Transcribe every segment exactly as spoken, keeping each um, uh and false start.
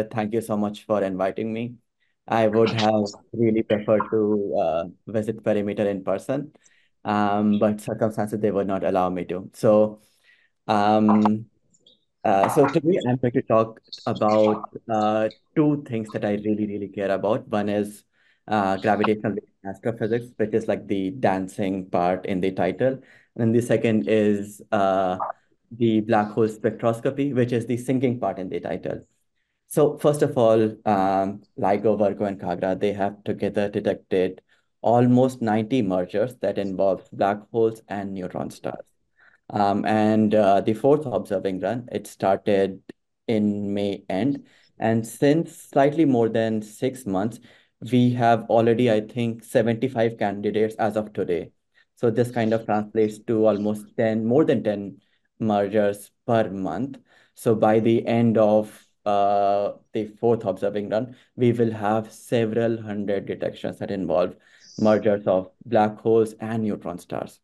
here. Thank you so much for inviting me. I would have really preferred to uh, visit Perimeter in person, um, but circumstances they would not allow me to. So, um, uh, so today I'm going to talk about uh, two things that I really, really care about. One is uh, gravitational wave astrophysics, which is like the dancing part in the title, and the second is uh, the black hole spectroscopy, which is the singing part in the title. So first of all, um, LIGO, Virgo, and Kagra, they have together detected almost ninety mergers that involve black holes and neutron stars. Um, and uh, the fourth observing run, it started in May end. And since slightly more than six months, we have already, I think, seventy-five candidates as of today. So this kind of translates to almost ten, more than ten mergers per month. So by the end of uh, the fourth observing run, we will have several hundred detections that involve mergers of black holes and neutron stars.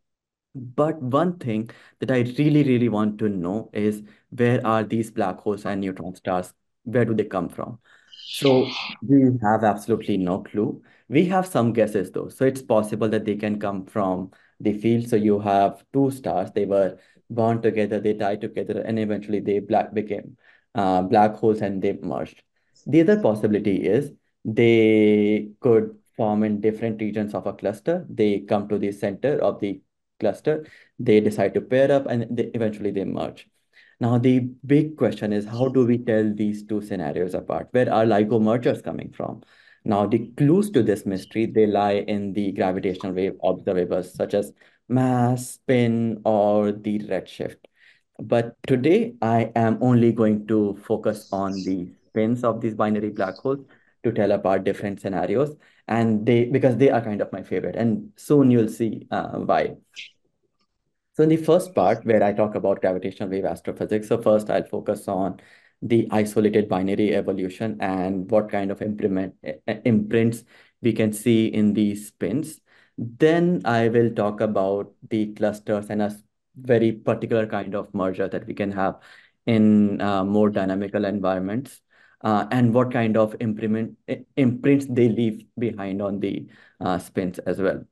But one thing that I really, really want to know is where are these black holes and neutron stars? Where do they come from? So we have absolutely no clue. We have some guesses though. So it's possible that they can come from the field. So you have two stars, they were born together, they died together, and eventually they black became uh, black holes and they merged. The other possibility is they could form in different regions of a cluster. They come to the center of the cluster, they decide to pair up, and they, eventually they merge. Now, the big question is how do we tell these two scenarios apart? Where are LIGO mergers coming from? Now, the clues to this mystery, they lie in the gravitational wave observables such as mass, spin, or the redshift. But today, I am only going to focus on the spins of these binary black holes to tell apart different scenarios, and they because they are kind of my favorite, and soon you'll see uh, why. So in the first part where I talk about gravitational wave astrophysics, so first I'll focus on the isolated binary evolution and what kind of implement, eh, eh, imprints we can see in these spins. Then I will talk about the clusters and a s- very particular kind of merger that we can have in uh, more dynamical environments, uh, and what kind of implement, eh, imprints they leave behind on the uh, spins as well.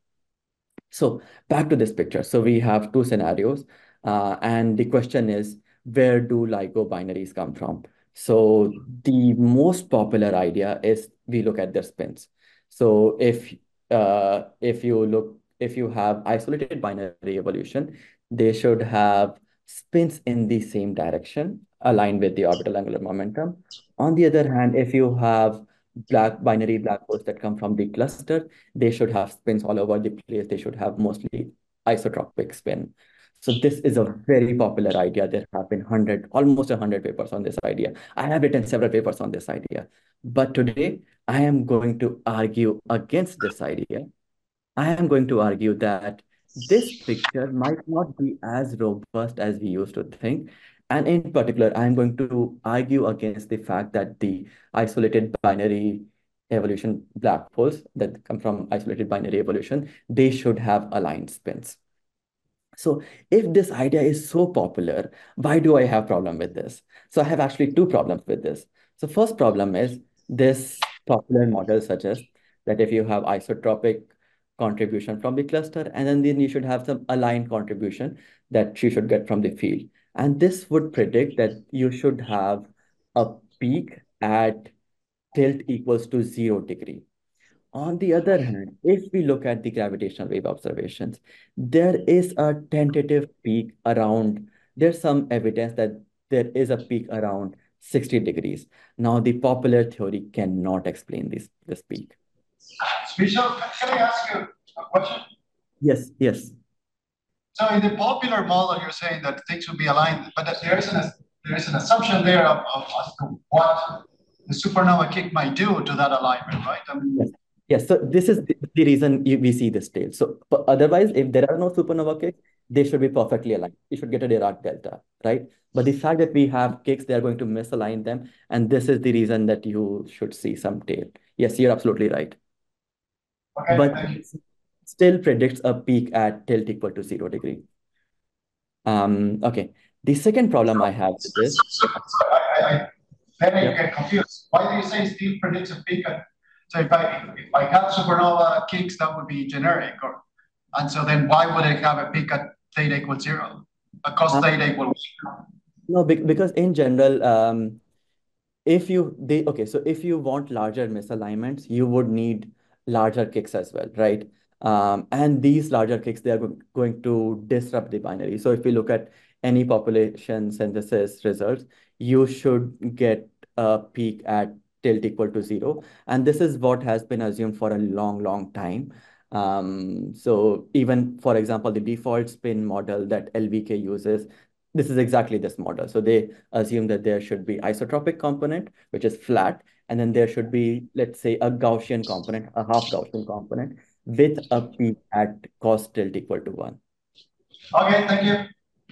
So back to this picture. So we have two scenarios, uh, and the question is, where do LIGO binaries come from? So the most popular idea is we look at their spins. So if uh, if you look, if you have isolated binary evolution, they should have spins in the same direction, aligned with the orbital angular momentum. On the other hand, if you have black binary black holes that come from the cluster, they should have spins all over the place. They should have mostly isotropic spin. So this is a very popular idea. There have been hundred, almost a hundred papers on this idea. I have written several papers on this idea. But today I am going to argue against this idea. I am going to argue that this picture might not be as robust as we used to think. And in particular, I'm going to argue against the fact that the isolated binary evolution black holes that come from isolated binary evolution, they should have aligned spins. So if this idea is so popular, why do I have problem with this? So I have actually two problems with this. So first problem is this popular model suggests that if you have isotropic contribution from the cluster, and then, then you should have some aligned contribution that you should get from the field. And this would predict that you should have a peak at tilt equals to zero degree. On the other hand, if we look at the gravitational wave observations, there is a tentative peak around, there's some evidence that there is a peak around sixty degrees. Now, the popular theory cannot explain this, this peak. Vishal, can I ask you a question? Yes, yes. So in the popular model, you're saying that things will be aligned, but that there is an there is an assumption there of, of as to what the supernova kick might do to that alignment, right? I mean, Yes. Yes, so this is the, the reason you, we see this tail. So but otherwise, if there are no supernova kicks, they should be perfectly aligned. You should get a Dirac delta, right? But the fact that we have kicks, they are going to misalign them. And this is the reason that you should see some tail. Yes, you're absolutely right. okay, But thank you. still predicts a peak at tilt equal to zero degree. Um, okay. The second problem I have with So, this, so, so I, I, then you Yeah. get confused. Why do you say Steve predicts a peak at, so if I if I had supernova kicks, that would be generic, or and so then why would it have a peak at theta equals zero? Because Uh, theta equals no, bec- because in general, um, if you they okay, so if you want larger misalignments, you would need larger kicks as well, right? Um, and these larger kicks, they are go- going to disrupt the binary. So if we look at any population synthesis results, you should get a peak at tilt equal to zero. And this is what has been assumed for a long, long time. Um, so even, for example, the default spin model that L V K uses, this is exactly this model. So they assume that there should be isotropic component, which is flat, and then there should be, let's say, a Gaussian component, a half Gaussian component with a peak at cos tilt equal to one. okay. Thank you.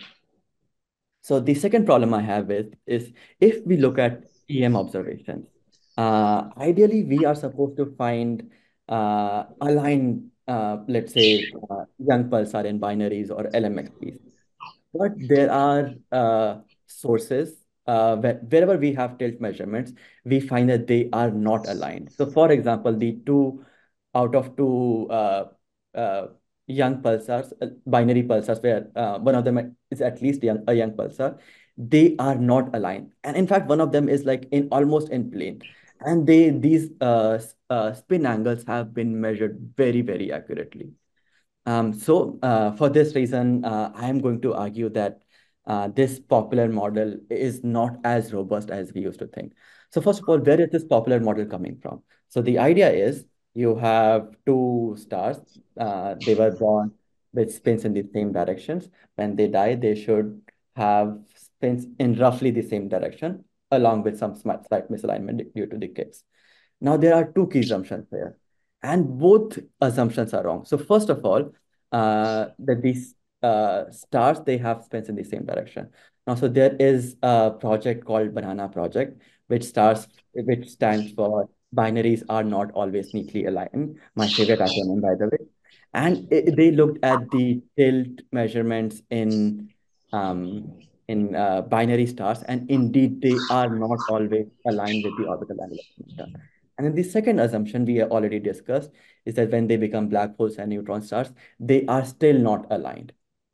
So the second problem I have is, is if we look at E M observations, uh, ideally we are supposed to find uh, aligned, uh, let's say, uh, young pulsar in binaries or L M X Ps. But there are uh, sources uh, where, wherever we have tilt measurements, we find that they are not aligned. So, for example, the two out of two uh, uh, young pulsars, uh, binary pulsars, where uh, one of them is at least young, a young pulsar, they are not aligned. And in fact, one of them is like in almost in plane. And they these uh, s- uh, spin angles have been measured very, very accurately. Um, so uh, for this reason, uh, I am going to argue that uh, this popular model is not as robust as we used to think. So first of all, where is this popular model coming from? So the idea is you have two stars. Uh, they were born with spins in the same directions. When they die, they should have spins in roughly the same direction, along with some slight slight misalignment due to the kicks. Now, there are two key assumptions here, and both assumptions are wrong. So, first of all, uh, that these uh, stars, they have spins in the same direction. Now, so there is a project called Banana Project, which stars, which stands for binaries are not always neatly aligned. My favorite acronym, by the way. And it, they looked at the tilt measurements in um, in uh, binary stars, and indeed they are not always aligned with the orbital angular momentum. And then the second assumption we have already discussed is that when they become black holes and neutron stars, they are still not aligned.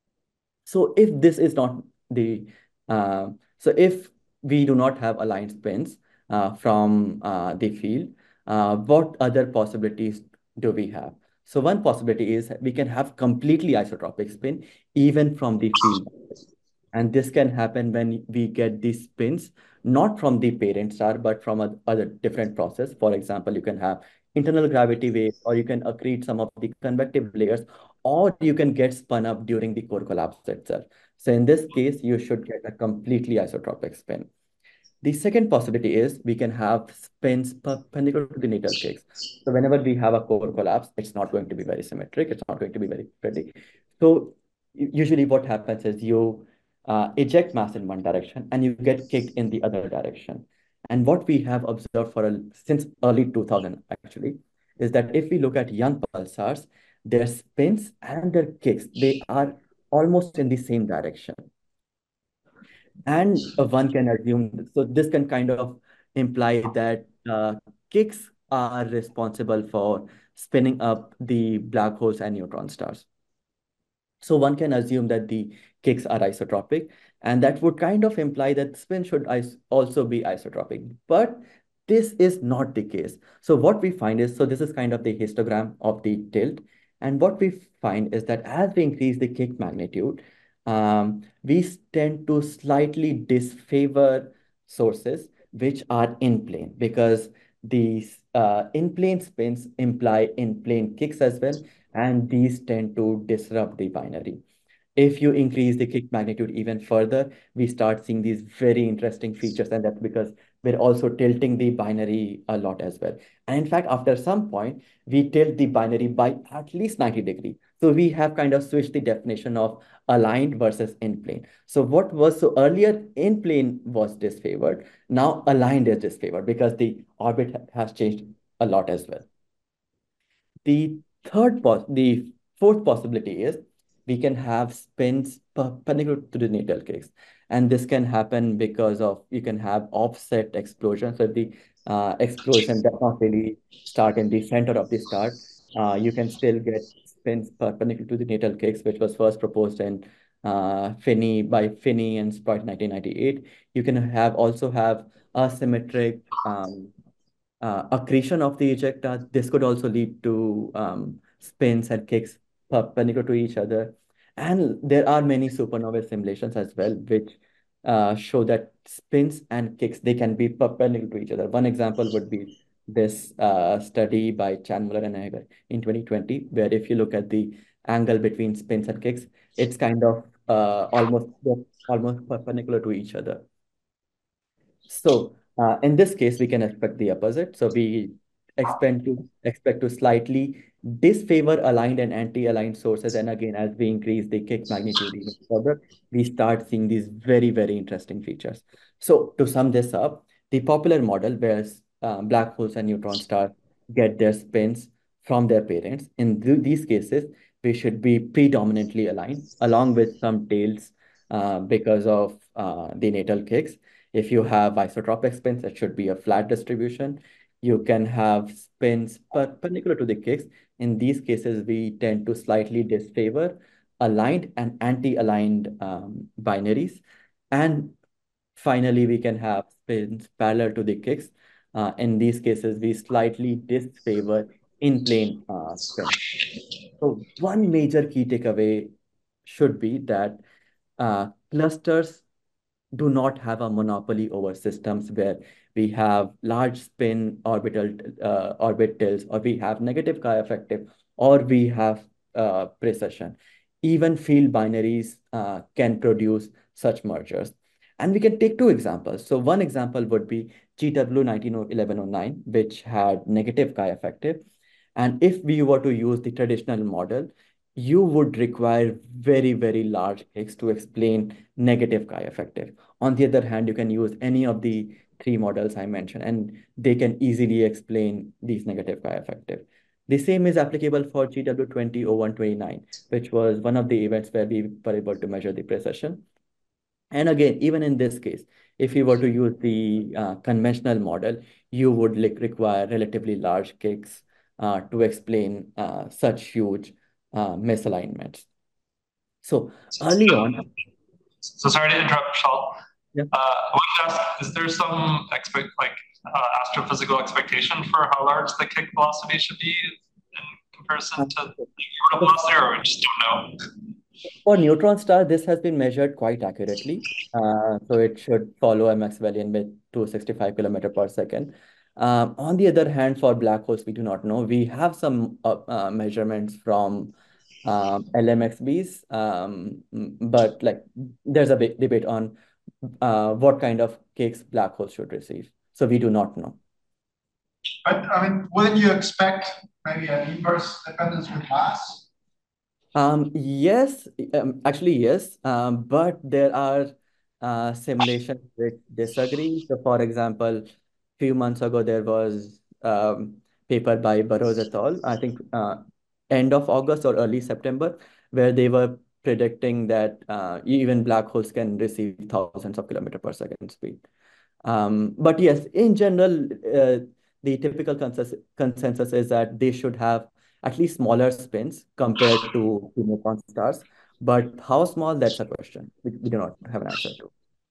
So if this is not the, uh, so if we do not have aligned spins uh, from uh, the field, uh, what other possibilities do we have? So one possibility is we can have completely isotropic spin even from the field. And this can happen when we get these spins, not from the parent star, but from a other different process. For example, you can have internal gravity waves, or you can accrete some of the convective layers, or you can get spun up during the core collapse itself. So in this case, you should get a completely isotropic spin. The second possibility is we can have spins perpendicular to the natal kicks. So whenever we have a core collapse, it's not going to be very symmetric. It's not going to be very pretty. So u- usually what happens is you uh, eject mass in one direction and you get kicked in the other direction. And what we have observed for a, since early two thousand actually is that if we look at young pulsars, their spins and their kicks, they are almost in the same direction. And uh, one can assume, so this can kind of imply that uh, kicks are responsible for spinning up the black holes and neutron stars. So one can assume that the kicks are isotropic, and that would kind of imply that spin should is also be isotropic. But this is not the case. So what we find is, so this is kind of the histogram of the tilt. And what we find is that as we increase the kick magnitude, um, we tend to slightly disfavor sources which are in plane, because these uh, in plane spins imply in plane kicks as well, and these tend to disrupt the binary. If you increase the kick magnitude even further, we start seeing these very interesting features, and that's because we're also tilting the binary a lot as well. And in fact, after some point, we tilt the binary by at least ninety degrees. So we have kind of switched the definition of aligned versus in plane. So what was so earlier in plane was disfavored, now aligned is disfavored because the orbit has changed a lot as well. The third pos the fourth possibility is we can have spins perpendicular to the natal kicks. And this can happen because of you can have offset explosion. So if the uh, explosion does not really start in the center of the star, uh, you can still get spins perpendicular to the natal kicks, which was first proposed in uh, Finney by Finney and Sprott in nineteen ninety-eight. You can have also have asymmetric um, uh, accretion of the ejecta. This could also lead to um, spins and kicks perpendicular to each other. And there are many supernova simulations as well, which uh, show that spins and kicks, they can be perpendicular to each other. One example would be this uh, study by Chan Muller and Hager in twenty twenty, where if you look at the angle between spins and kicks, it's kind of uh, almost almost perpendicular to each other. So uh, in this case, we can expect the opposite. So we expect to expect to slightly disfavor aligned and anti-aligned sources. And again, as we increase the kick magnitude even further, we start seeing these very, very interesting features. So to sum this up, the popular model where uh, black holes and neutron stars get their spins from their parents. In th these cases, we should be predominantly aligned, along with some tails uh, because of uh, the natal kicks. If you have isotropic spins, it should be a flat distribution. You can have spins perpendicular to the kicks. In these cases, we tend to slightly disfavor aligned and anti-aligned um, binaries. And finally, we can have spins parallel to the kicks. Uh, in these cases, we slightly disfavor in-plane uh, spins. So one major key takeaway should be that uh, clusters do not have a monopoly over systems where we have large spin orbital uh, orbitals, or we have negative chi-effective, or we have uh, precession. Even field binaries uh, can produce such mergers. And we can take two examples. So one example would be G W nineteen eleven oh nine, which had negative chi-effective. And if we were to use the traditional model, you would require very, very large kicks to explain negative chi-effective. On the other hand, you can use any of the three models I mentioned, and they can easily explain these negative chi-effective. The same is applicable for G W twenty oh one twenty-nine, which was one of the events where we were able to measure the precession. And again, even in this case, if you were to use the uh, conventional model, you would like, require relatively large kicks uh, to explain uh, such huge uh, misalignments. So early on, So sorry to interrupt, Shal. yeah. Uh, I wanted to ask, is there some expect like uh, astrophysical expectation for how large the kick velocity should be in comparison to the orbital velocity, or we just don't know? For neutron star, this has been measured quite accurately. Uh, so it should follow a Maxwellian with two hundred sixty-five kilometer per second. Um, on the other hand, for black holes, we do not know. We have some uh, uh, measurements from um, L M X Bs, um, mm, but like there's a big debate on uh, what kind of cakes black holes should receive. So we do not know. But I mean, wouldn't you expect maybe an inverse dependence with mass? Um, yes, um, actually, yes. Um, but there are uh, simulations which disagree. So, for example, a few months ago, there was um, paper by Burrows et al., I think uh, end of August or early September, where they were predicting that uh, even black holes can receive thousands of kilometer per second speed. Um, but yes, in general, uh, the typical consensus, consensus is that they should have at least smaller spins compared to, to neutron stars. But how small, that's a question we, we do not have an answer to.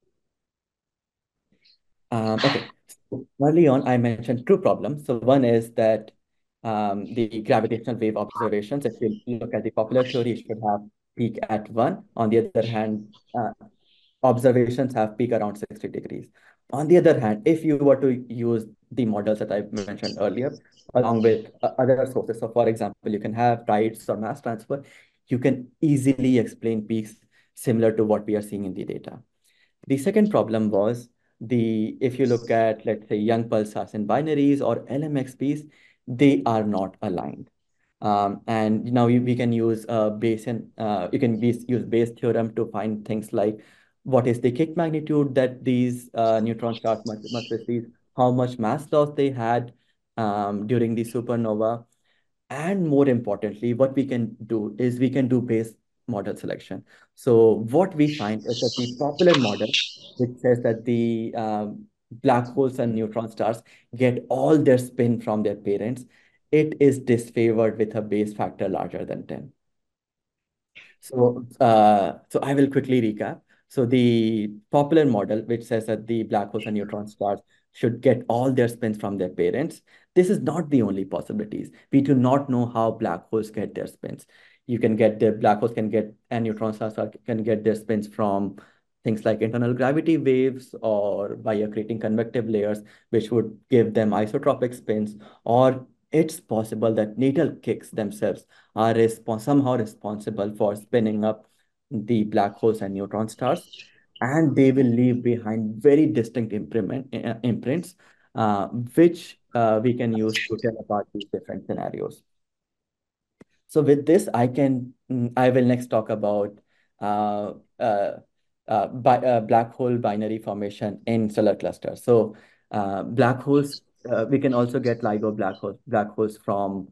Um, okay, so early on, I mentioned two problems. So one is that um, the gravitational wave observations, if you look at the popular theory, it should have peak at one. On the other hand, uh, observations have peak around sixty degrees. On the other hand, if you were to use the models that I mentioned earlier, along with uh, other sources, so for example, you can have tides or mass transfer, you can easily explain peaks similar to what we are seeing in the data. The second problem was the if you look at, let's say, young pulsars in binaries or L M X Ps, they are not aligned. Um, and now we, we can use uh, Bayesian, uh, you can be, use Bayes theorem to find things like what is the kick magnitude that these uh, neutron stars must, must receive, how much mass loss they had um, during the supernova. And more importantly, what we can do is we can do Bayes model selection. So what we find is that the popular model, which says that the um, black holes and neutron stars get all their spin from their parents, it is disfavored with a base factor larger than ten. So, uh, so I will quickly recap. So the popular model, which says that the black holes and neutron stars should get all their spins from their parents, this is not the only possibilities. We do not know how black holes get their spins. You can get their black holes can get and neutron stars are- can get their spins from things like internal gravity waves or by creating convective layers, which would give them isotropic spins, or it's possible that needle kicks themselves are respons somehow responsible for spinning up the black holes and neutron stars, and they will leave behind very distinct imprint, uh, imprints, uh, which uh, we can use to tell apart these different scenarios. So with this, I can mm, I will next talk about uh, uh, uh, bi uh, black hole binary formation in stellar clusters. So uh, black holes, uh, we can also get LIGO black holes, black holes from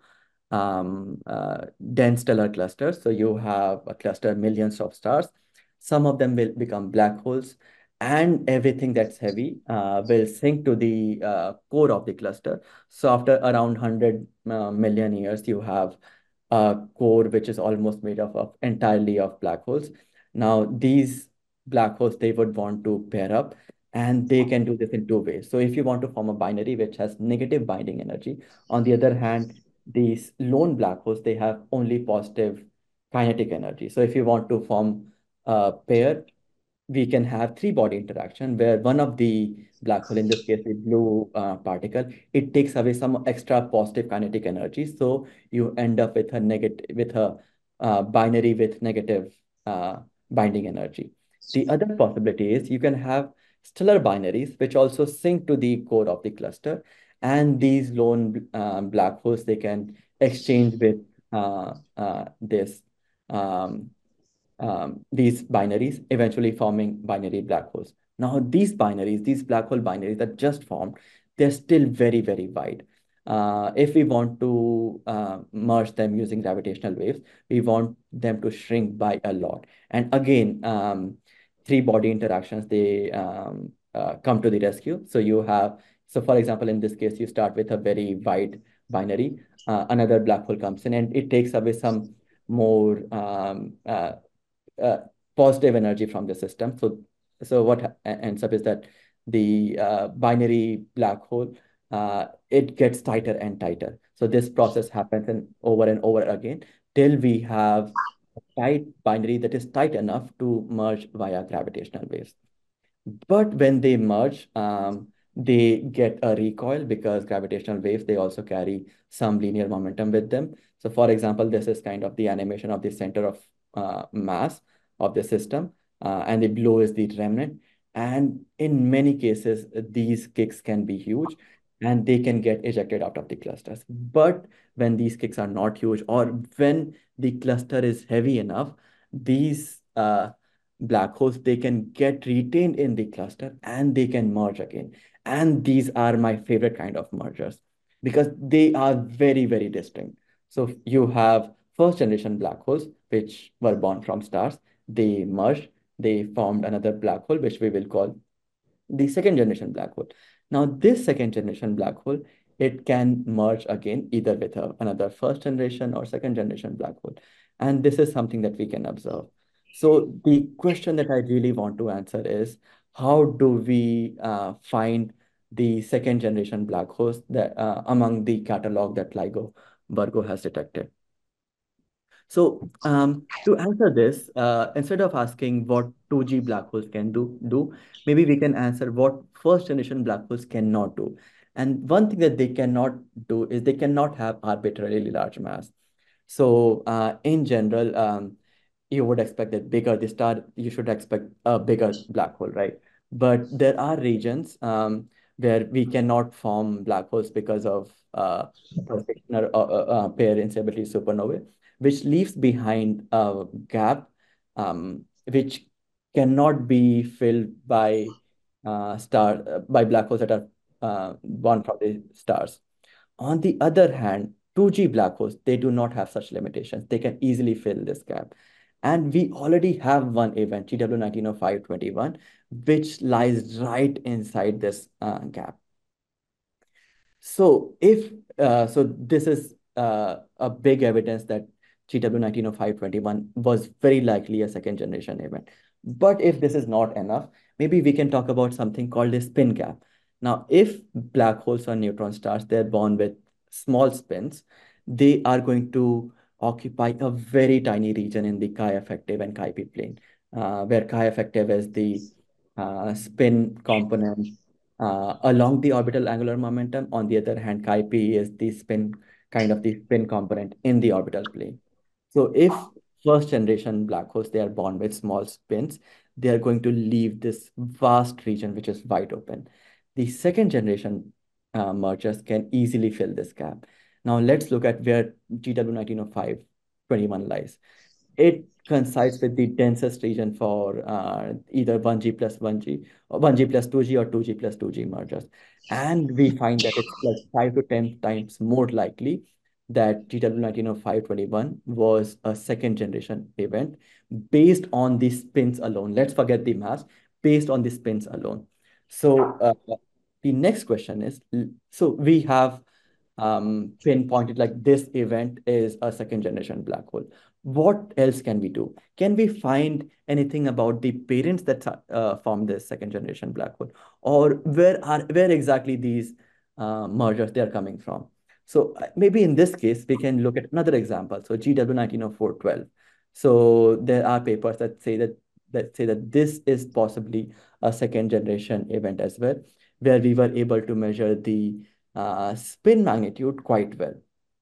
um, uh, dense stellar clusters. So you have a cluster millions of stars. Some of them will become black holes, and everything that's heavy uh, will sink to the uh, core of the cluster. So after around one hundred uh, million years, you have a core which is almost made up of entirely of black holes. Now, these black holes, they would want to pair up, and they can do this in two ways. So if you want to form a binary which has negative binding energy, on the other hand, these lone black holes, they have only positive kinetic energy. So if you want to form a pair, we can have three body interaction where one of the black hole, in this case, the blue uh, particle, it takes away some extra positive kinetic energy. So you end up with a negative, with a uh, binary with negative uh, binding energy. The other possibility is you can have stellar binaries, which also sink to the core of the cluster. And these lone um, black holes, they can exchange with uh, uh, this um, um, these binaries, eventually forming binary black holes. Now, these binaries, these black hole binaries that just formed, they're still very, very wide. Uh, if we want to uh, merge them using gravitational waves, we want them to shrink by a lot. And again, um, three body interactions, they um, uh, come to the rescue. So you have, so for example, in this case, you start with a very wide binary, uh, another black hole comes in and it takes away some more um, uh, uh, positive energy from the system. So, so what ends up is that the uh, binary black hole, uh, it gets tighter and tighter. So this process happens and over and over again till we have a tight binary that is tight enough to merge via gravitational waves. But when they merge, um, they get a recoil because gravitational waves, they also carry some linear momentum with them. So for example, this is kind of the animation of the center of uh, mass of the system, uh, and the blue is the remnant. And in many cases, these kicks can be huge and they can get ejected out of the clusters. But when these kicks are not huge or when the cluster is heavy enough, these uh, black holes, they can get retained in the cluster and they can merge again. And these are my favorite kind of mergers because they are very, very distinct. So you have first generation black holes, which were born from stars. They merged, they formed another black hole, which we will call the second generation black hole. Now, this second generation black hole, it can merge again either with a, another first generation or second generation black hole. And this is something that we can observe. So the question that I really want to answer is, how do we uh, find the second generation black holes that uh, among the catalog that LIGO Virgo has detected? So um, to answer this, uh, instead of asking what two G black holes can do, do, maybe we can answer what first generation black holes cannot do. And one thing that they cannot do is they cannot have arbitrarily large mass. So uh, in general, um, you would expect that bigger the star, you should expect a bigger black hole, right? But there are regions um, where we cannot form black holes because of uh, rotational uh, uh, uh, pair instability supernovae, which leaves behind a gap um, which cannot be filled by uh, star uh, by black holes that are uh, born from the stars. On the other hand, two G black holes, they do not have such limitations. They can easily fill this gap. And we already have one event, G W nineteen oh five twenty-one, which lies right inside this uh, gap. So if uh, so this is uh, a big evidence that G W nineteen oh five twenty-one was very likely a second generation event. But if this is not enough, maybe we can talk about something called a spin gap. Now, if black holes or neutron stars, they're born with small spins, they are going to occupy a very tiny region in the chi effective and chi p plane, uh, where chi effective is the uh, spin component uh, along the orbital angular momentum. On the other hand, chi p is the spin, kind of the spin component in the orbital plane. So if first generation black holes, they are born with small spins, they are going to leave this vast region, which is wide open. The second generation uh, mergers can easily fill this gap. Now let's look at where G W nineteen oh five twenty-one lies. It coincides with the densest region for uh, either one G plus one G, or one G plus two G, or two G plus two G mergers. And we find that it's like five to ten times more likely that G W nineteen oh five twenty-one was a second generation event based on the spins alone. Let's forget the mass, based on the spins alone. So uh, the next question is, so we have um, pinpointed like this event is a second generation black hole. What else can we do? Can we find anything about the parents that uh, form this second generation black hole, or where are where exactly these uh, mergers they are coming from? So uh, maybe in this case we can look at another example. So G W nineteen oh four twelve. So there are papers that say that that say that this is possibly a second generation event as well, where we were able to measure the uh, spin magnitude quite well.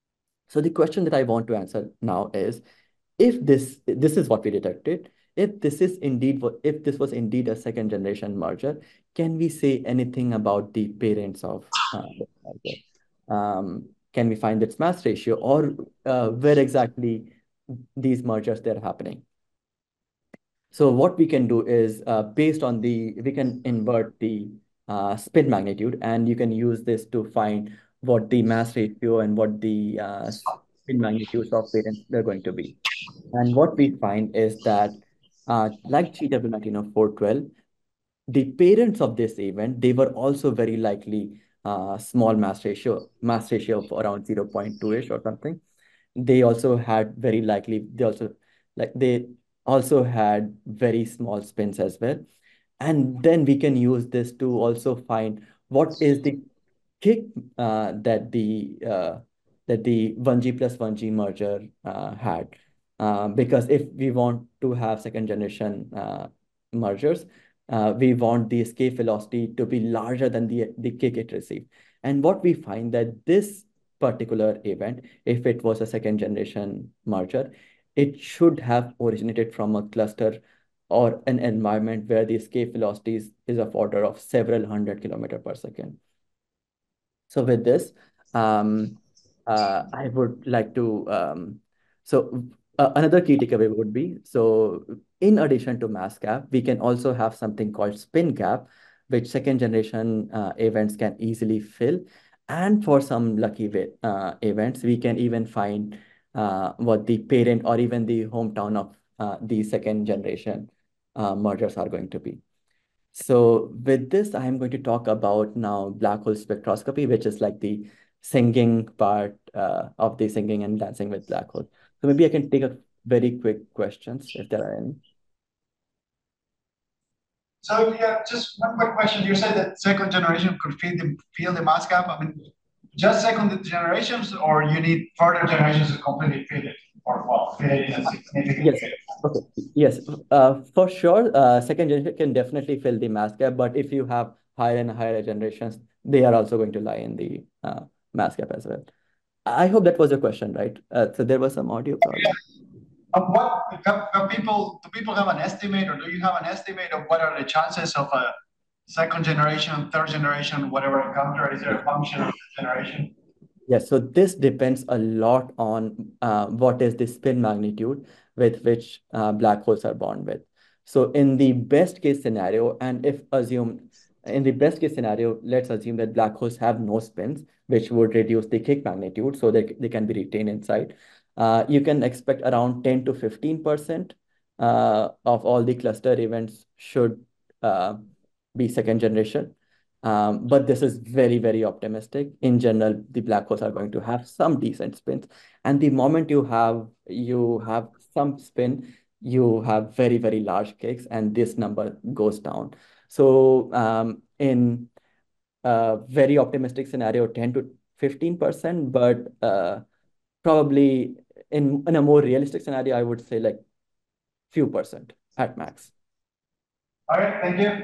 So the question that I want to answer now is, if this this is what we detected, if this is indeed what if this was indeed a second generation merger, can we say anything about the parents of uh, the merger? Um, can we find its mass ratio, or uh, where exactly these mergers they're happening? So what we can do is uh, based on the, we can invert the uh, spin magnitude, and you can use this to find what the mass ratio and what the uh, spin magnitudes of parents they're going to be. And what we find is that uh, like G W nineteen oh four twelve, the parents of this event, they were also very likely uh, small mass ratio, mass ratio of around zero point two-ish or something. They also had very likely, they also like they also had very small spins as well. And then we can use this to also find what is the kick uh, that the uh, that the one G plus one G merger uh, had. Uh, because if we want to have second generation uh, mergers, uh, we want the escape velocity to be larger than the, the kick it received. And what we find that this particular event, if it was a second generation merger, it should have originated from a cluster or an environment where the escape velocity is, is of order of several hundred kilometer per second. So with this, um, uh, I would like to, um, so uh, another key takeaway would be, so in addition to mass gap, we can also have something called spin gap, which second generation uh, events can easily fill. And for some lucky uh, events, we can even find uh, what the parent or even the hometown of uh, the second generation uh, mergers are going to be. So with this, I'm going to talk about now black hole spectroscopy, which is like the singing part uh, of the singing and dancing with black holes. So maybe I can take a very quick questions if there are any. So yeah, just one quick question. You said that second generation could fill the fill the mass gap. I mean, just second generations, or you need further generations to completely fill it, or well, fill it in a significant Yes. way? Okay. Yes. Uh, for sure, uh, second generation can definitely fill the mass gap, but if you have higher and higher generations, they are also going to lie in the uh, mass gap as well. I hope that was your question, right? Uh, so there was some audio problem. Uh, what can, can people do people have an estimate, or do you have an estimate of what are the chances of a second generation, third generation, whatever encounter? Is there a function of the generation? Yes, so this depends a lot on uh, what is the spin magnitude with which uh, black holes are born with. So in the best case scenario, and if assume in the best case scenario, let's assume that black holes have no spins, which would reduce the kick magnitude so they, they can be retained inside. Uh, you can expect around ten to fifteen percent uh, of all the cluster events should uh, be second generation. Um, but this is very, very optimistic. In general, the black holes are going to have some decent spins. And the moment you have you have some spin, you have very, very large kicks, and this number goes down. So um, in a very optimistic scenario, ten to fifteen percent, but uh, probably in, in a more realistic scenario, I would say like few percent at max. All right, thank you.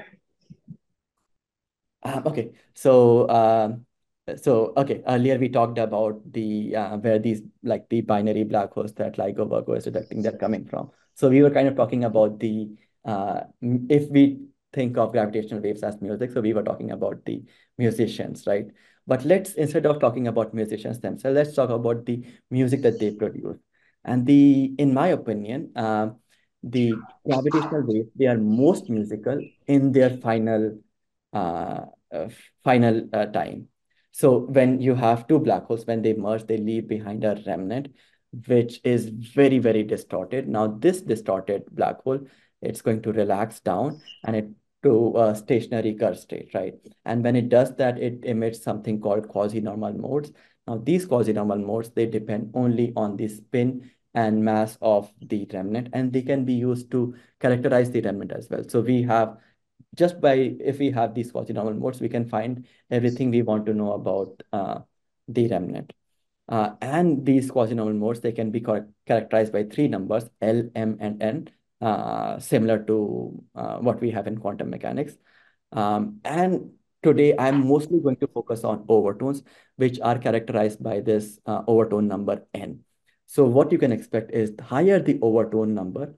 Uh, okay, so um, so okay, earlier we talked about the uh, where these like the binary black holes that LIGO Virgo is detecting they're coming from. So we were kind of talking about the uh, m- if we think of gravitational waves as music, so we were talking about the musicians, right? But let's instead of talking about musicians themselves, let's talk about the music that they produce. And the in my opinion, uh, the gravitational waves they are most musical in their final uh, uh, final uh, time. So when you have two black holes, when they merge, they leave behind a remnant, which is very, very distorted. Now, this distorted black hole, it's going to relax down and it to a stationary Kerr state, right? And when it does that, it emits something called quasi-normal modes. Now, these quasi-normal modes, they depend only on the spin and mass of the remnant, and they can be used to characterize the remnant as well. So we have just by if we have these quasi-normal modes, we can find everything we want to know about uh, the remnant. Uh, and these quasi-normal modes, they can be char characterized by three numbers, L, M, and N, uh, similar to uh, what we have in quantum mechanics. Um, and today, I'm mostly going to focus on overtones, which are characterized by this uh, overtone number N. So what you can expect is the higher the overtone number,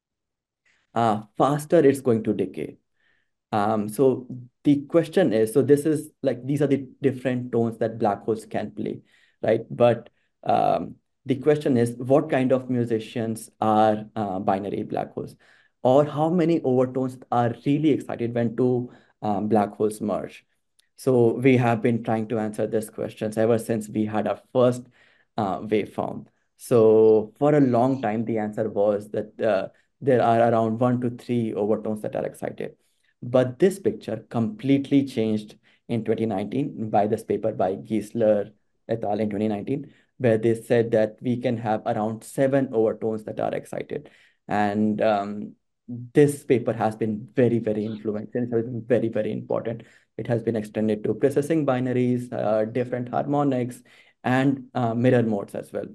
uh, faster it's going to decay. Um, so the question is, so this is like, these are the different tones that black holes can play, right? But um, the question is, what kind of musicians are uh, binary black holes? Or how many overtones are really excited when two um, black holes merge? So we have been trying to answer these questions ever since we had our first uh, waveform. So for a long time, the answer was that uh, there are around one to three overtones that are excited. But this picture completely changed in twenty nineteen by this paper by Giesler et al. In twenty nineteen, where they said that we can have around seven overtones that are excited. And um, this paper has been very, very influential. It has been very, very important. It has been extended to processing binaries, uh, different harmonics, and uh, mirror modes as well.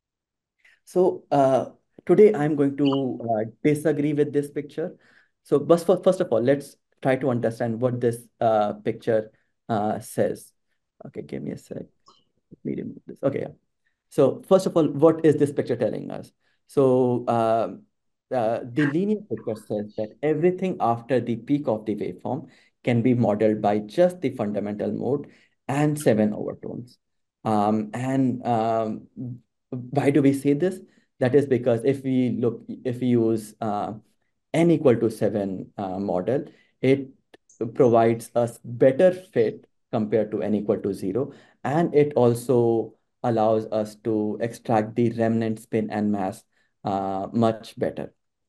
So uh, today I'm going to uh, disagree with this picture. So, but for, first of all, let's try to understand what this uh, picture uh, says. Okay, give me a sec. Let me remove this. Okay, yeah. So first of all, what is this picture telling us? So um, uh, the linear picture says that everything after the peak of the waveform can be modeled by just the fundamental mode and seven overtones. Um, and um, why do we say this? That is because if we look, if we use uh, n equal to seven uh, model, it provides us better fit compared to n equal to zero. And it also allows us to extract the remnant spin and mass uh, much better.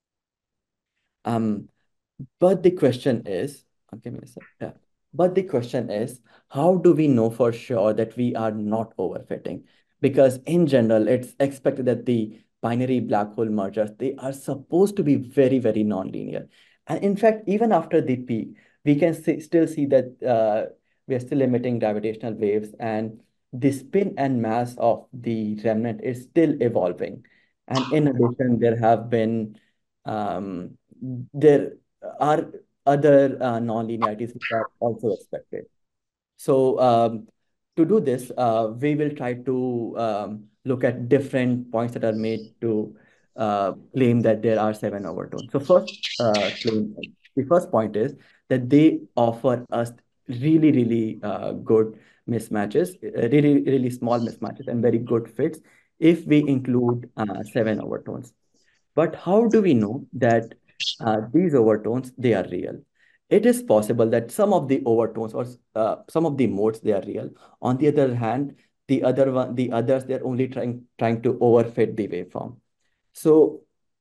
Um, but the question is, uh, give me a sec. Yeah. But the question is, how do we know for sure that we are not overfitting? Because in general, it's expected that the binary black hole mergers, they are supposed to be very, very nonlinear. And in fact, even after the peak, we can see, still see that uh, we are still emitting gravitational waves, and the spin and mass of the remnant is still evolving. And in addition, there have been um, there are other uh, non-linearities which are also expected. So um, to do this, uh, we will try to um, look at different points that are made to uh, claim that there are seven overtones. So first uh, claim, the first point is that they offer us really, really uh, good mismatches, uh, really, really small mismatches and very good fits if we include uh, seven overtones. But how do we know that uh, these overtones, they are real? It is possible that some of the overtones or uh, some of the modes, they are real. On the other hand, the other one, the others, they're only trying trying to overfit the waveform. So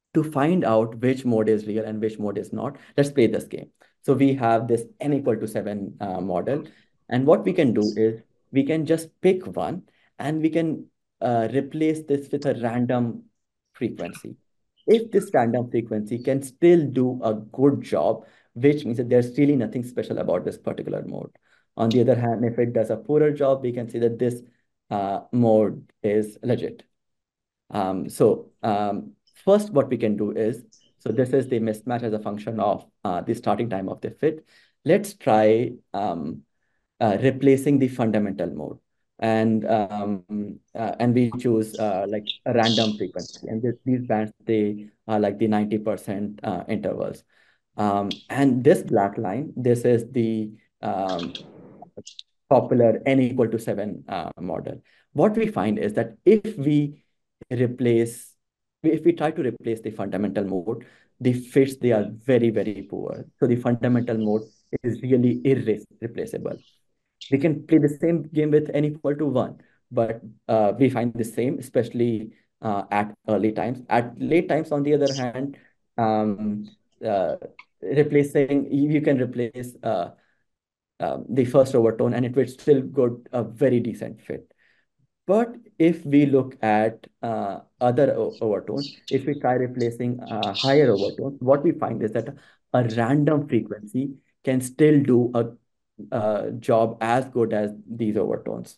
To find out which mode is real and which mode is not, let's play this game. So we have this n equal to seven uh, model. And what we can do is we can just pick one and we can uh, replace this with a random frequency. If this random frequency can still do a good job, which means that there's really nothing special about this particular mode. On the other hand, if it does a poorer job, we can see that this uh, mode is legit. Um, so um, first, what we can do is, so this is the mismatch as a function of uh, the starting time of the fit. Let's try um, uh, replacing the fundamental mode. And um, uh, and we choose uh, like a random frequency. And this, these bands, they are like the ninety percent uh, intervals. Um, and this black line, this is the um, popular n equal to seven uh, model. What we find is that if we replace, if we try to replace the fundamental mode, the fits, they are very, very poor. So the fundamental mode is really irreplaceable. We can play the same game with n equal to one, but uh, we find the same, especially uh, at early times. At late times, on the other hand, um, uh, replacing, you can replace uh, um, the first overtone and it will still got a very decent fit. But if we look at uh, other overtones, if we try replacing uh, higher overtones, what we find is that a random frequency can still do a, a job as good as these overtones.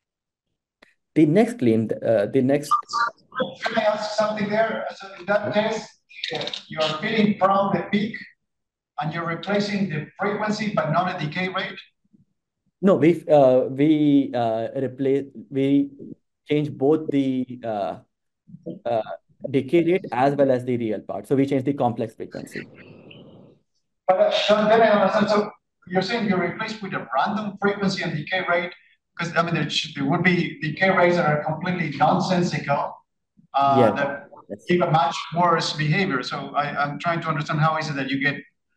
The next claim, uh, the next... Can I ask something there? So in that case, you're fitting from the peak and you're replacing the frequency, but not a decay rate? No, we uh, we uh, replace, we change both the uh, uh, decay rate as well as the real part. So we change the complex frequency. But uh, then I understand. So you're saying you replace with a random frequency and decay rate, because I mean there, should, there would be decay rates that are completely nonsensical, uh, yes. that yes. give a much worse behavior. So I, I'm trying to understand how is it that you get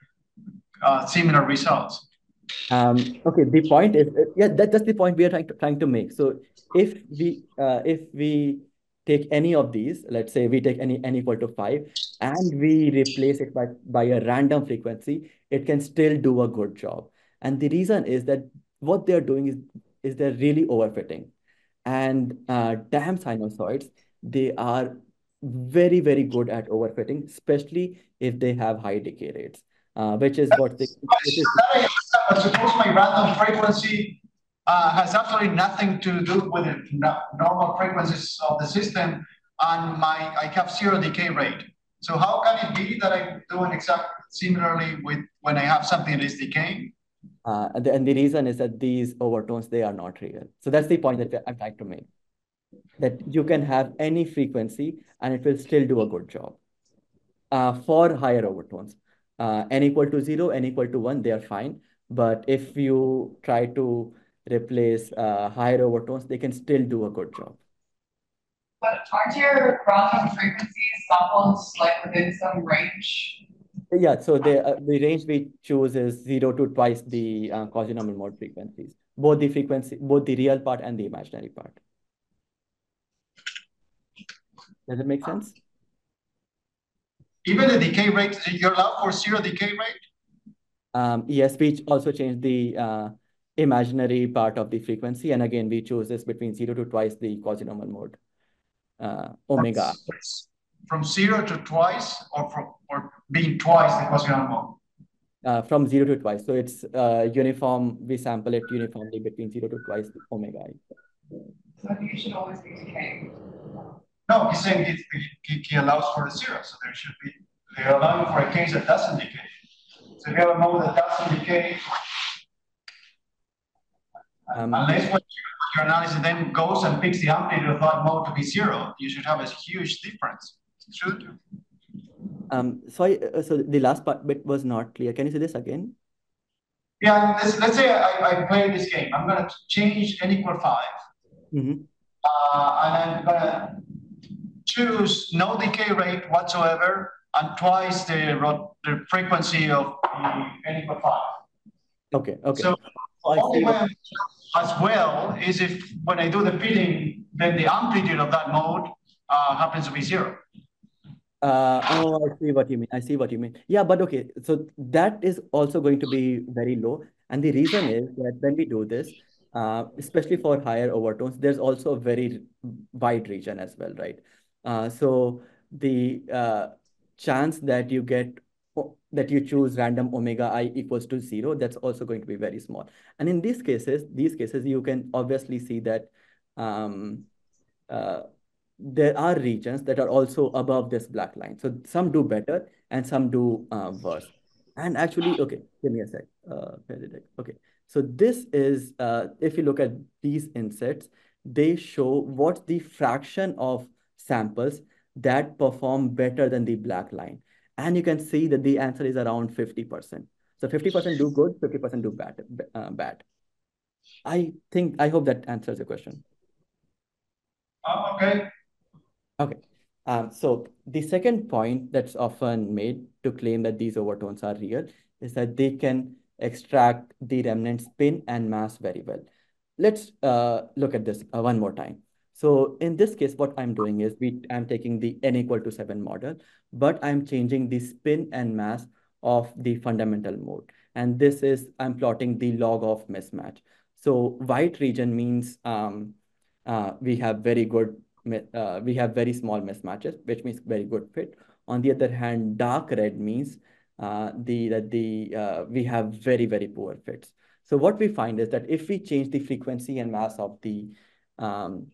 uh, similar results. Um, okay, the point is, uh, yeah, that, that's the point we are trying to trying to make. So if we uh, if we take any of these, let's say we take any n equal to five, and we replace it by by a random frequency, it can still do a good job. And the reason is that what they're doing is is they're really overfitting, and uh, damn sinusoids, they are very very good at overfitting, especially if they have high decay rates. Uh, which is what they... Which is, but suppose my random frequency uh, has absolutely nothing to do with the normal frequencies of the system, and my I have zero decay rate. So how can it be that I'm doing exactly similarly with when I have something that is decaying? Uh, and, the, and the reason is that these overtones, they are not real. So that's the point that I'm trying to make. That you can have any frequency and it will still do a good job uh, for higher overtones. Uh, n equal to zero, n equal to one, they are fine. But if you try to replace uh, higher overtones, they can still do a good job. But aren't your random frequencies samples like within some range? Yeah, so the uh, the range we choose is zero to twice the uh, quasi-normal mode frequencies, both the frequency, both the real part and the imaginary part. Does it make sense? Even the decay rate, you're allowed for zero decay rate? Um, yes, we also change the uh, imaginary part of the frequency. And again, we choose this between zero to twice the quasi-normal mode, uh, omega. From zero to twice, or from or being twice the quasi-normal mode? Uh, from zero to twice. So it's uh, uniform, we sample it uniformly between zero to twice the omega. So I think it should always be decaying. No, he's saying it, he, he allows for the zero, so there should be, they're allowing for a case that doesn't decay. So if you have a mode that doesn't decay, um, unless what your, your analysis then goes and picks the amplitude of that mode to be zero, you should have a huge difference, should you? Um, sorry, uh, so the last part bit was not clear. Can you say this again? Yeah, let's, let's say I, I play this game. I'm going to change n equal five. Mm-hmm. uh, and I'm going to choose no decay rate whatsoever and twice the, the frequency of the n equal five. Okay, okay. So the only way as well is if when I do the fitting, then the amplitude of that mode uh, happens to be zero. Uh, oh, I see what you mean. I see what you mean. Yeah, but okay. So that is also going to be very low. And the reason is that when we do this, uh, especially for higher overtones, there's also a very wide region as well, right? Uh, so the uh, chance that you get o- that you choose random omega I equals to zero, that's also going to be very small. And in these cases, these cases, you can obviously see that um, uh, there are regions that are also above this black line. So some do better and some do uh, worse. And actually, okay, give me a sec. Uh, where did I- okay, so this is, uh, if you look at these insets, they show what's the fraction of samples that perform better than the black line. And you can see that the answer is around fifty percent. So fifty percent do good, fifty percent do bad. Uh, bad. I think, I hope that answers your question. Oh, okay. Okay. Um, so the second point that's often made to claim that these overtones are real is that they can extract the remnant spin and mass very well. Let's uh, look at this uh, one more time. So in this case, what I'm doing is we I'm taking the n equal to seven model, but I'm changing the spin and mass of the fundamental mode. And this is, I'm plotting the log of mismatch. So white region means um, uh, we have very good uh, we have very small mismatches, which means very good fit. On the other hand, dark red means uh, the that the uh, we have very, very poor fits. So what we find is that if we change the frequency and mass of the um,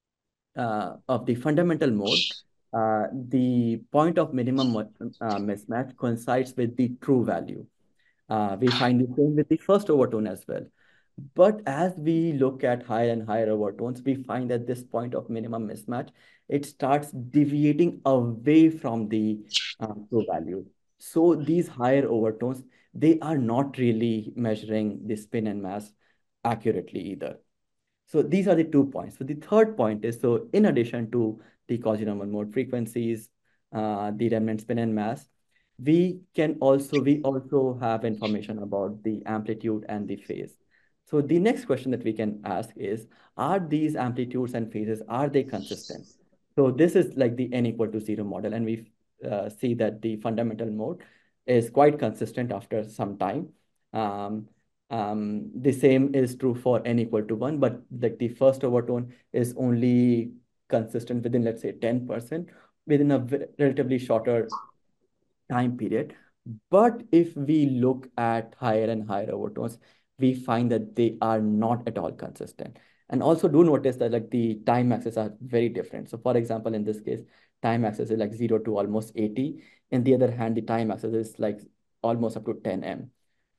uh, of the fundamental mode, uh, the point of minimum uh, mismatch coincides with the true value. Uh, we find the same with the first overtone as well. But as we look at higher and higher overtones, we find that this point of minimum mismatch, it starts deviating away from the um, true value. So these higher overtones, they are not really measuring the spin and mass accurately either. So these are the two points. So the third point is, so in addition to the quasi-normal mode frequencies, uh, the remnant spin and mass, we can also, we also have information about the amplitude and the phase. So the next question that we can ask is, are these amplitudes and phases, are they consistent? So this is like the n equal to zero model, and we uh, see that the fundamental mode is quite consistent after some time. Um, um, the same is true for n equal to one, but like the first overtone is only consistent within, let's say, ten percent within a relatively shorter time period. But if we look at higher and higher overtones, we find that they are not at all consistent. And also do notice that like the time axes are very different. So for example, in this case, time axis is like zero to almost eighty. In the other hand, the time axis is like almost up to ten M.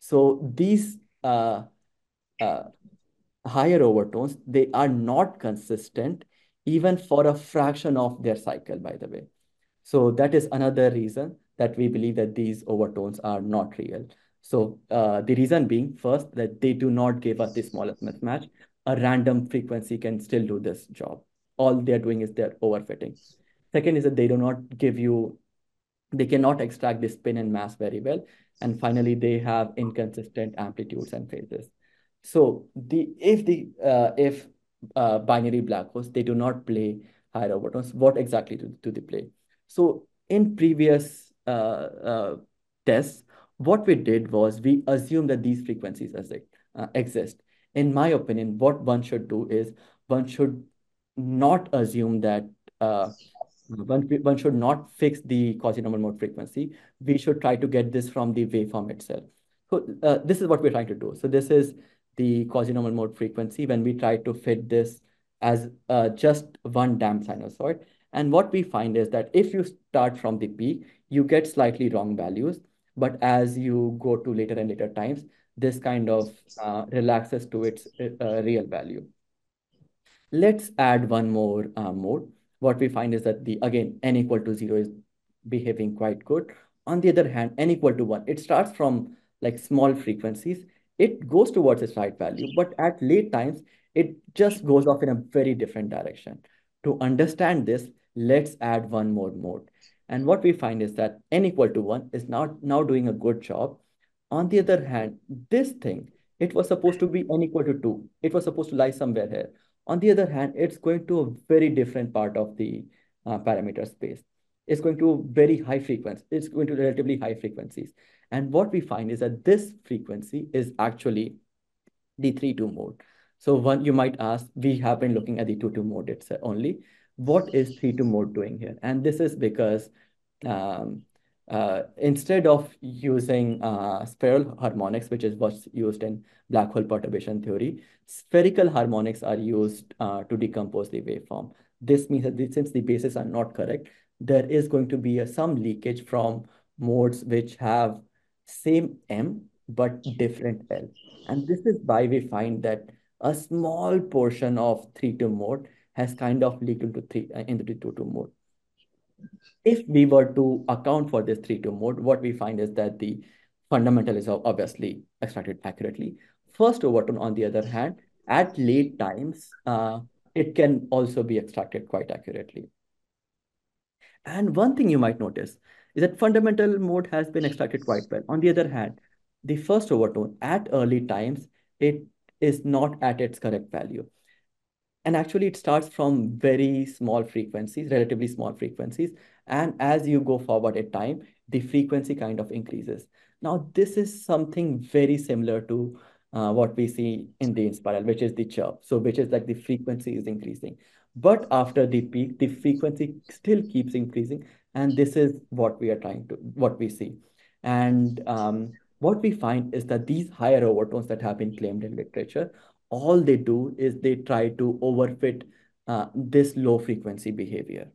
So these uh, uh, higher overtones, they are not consistent even for a fraction of their cycle, by the way. So that is another reason that we believe that these overtones are not real. So uh, the reason being, first, that they do not give us the smallest mismatch. A random frequency can still do this job. All they're doing is they're overfitting. Second is that they do not give you, they cannot extract the spin and mass very well. And finally, they have inconsistent amplitudes and phases. So the if the uh, if uh, binary black holes, they do not play higher overtones, what exactly do, do they play? So in previous uh, uh, tests, what we did was we assumed that these frequencies as they, uh, exist. In my opinion, what one should do is one should not assume that uh, one, one should not fix the quasi-normal mode frequency. We should try to get this from the waveform itself. So uh, this is what we're trying to do. So this is the quasi-normal mode frequency when we try to fit this as uh, just one damped sinusoid. And what we find is that if you start from the peak, you get slightly wrong values. But as you go to later and later times, this kind of uh, relaxes to its uh, real value. Let's add one more uh, mode. What we find is that the, again, n equal to zero is behaving quite good. On the other hand, n equal to one, it starts from like small frequencies. It goes towards its right value, but at late times, it just goes off in a very different direction. To understand this, let's add one more mode. And what we find is that n equal to one is now, now doing a good job. On the other hand, this thing, it was supposed to be n equal to two. It was supposed to lie somewhere here. On the other hand, it's going to a very different part of the uh, parameter space. is going to very high frequency. It's going to relatively high frequencies. And what we find is that this frequency is actually the three two mode. So one, you might ask, we have been looking at the two two mode itself only. What is three two mode doing here? And this is because um, uh, instead of using uh, spiral harmonics, which is what's used in black hole perturbation theory, spherical harmonics are used uh, to decompose the waveform. This means that the, since the bases are not correct, there is going to be a, some leakage from modes which have same M but different L. And this is why we find that a small portion of three two mode has kind of leaked into three uh, into the two two mode. If we were to account for this three two mode, what we find is that the fundamental is obviously extracted accurately. First overtone, on the other hand, at late times, uh, it can also be extracted quite accurately. And one thing you might notice is that fundamental mode has been extracted quite well. On the other hand, the first overtone at early times, it is not at its correct value. And actually, it starts from very small frequencies, relatively small frequencies. And as you go forward in time, the frequency kind of increases. Now, this is something very similar to uh, what we see in the inspiral, which is the chirp. So, which is like the frequency is increasing. But after the peak, the frequency still keeps increasing. And this is what we are trying to, what we see. And um, what we find is that these higher overtones that have been claimed in literature, all they do is they try to overfit uh, this low frequency behavior.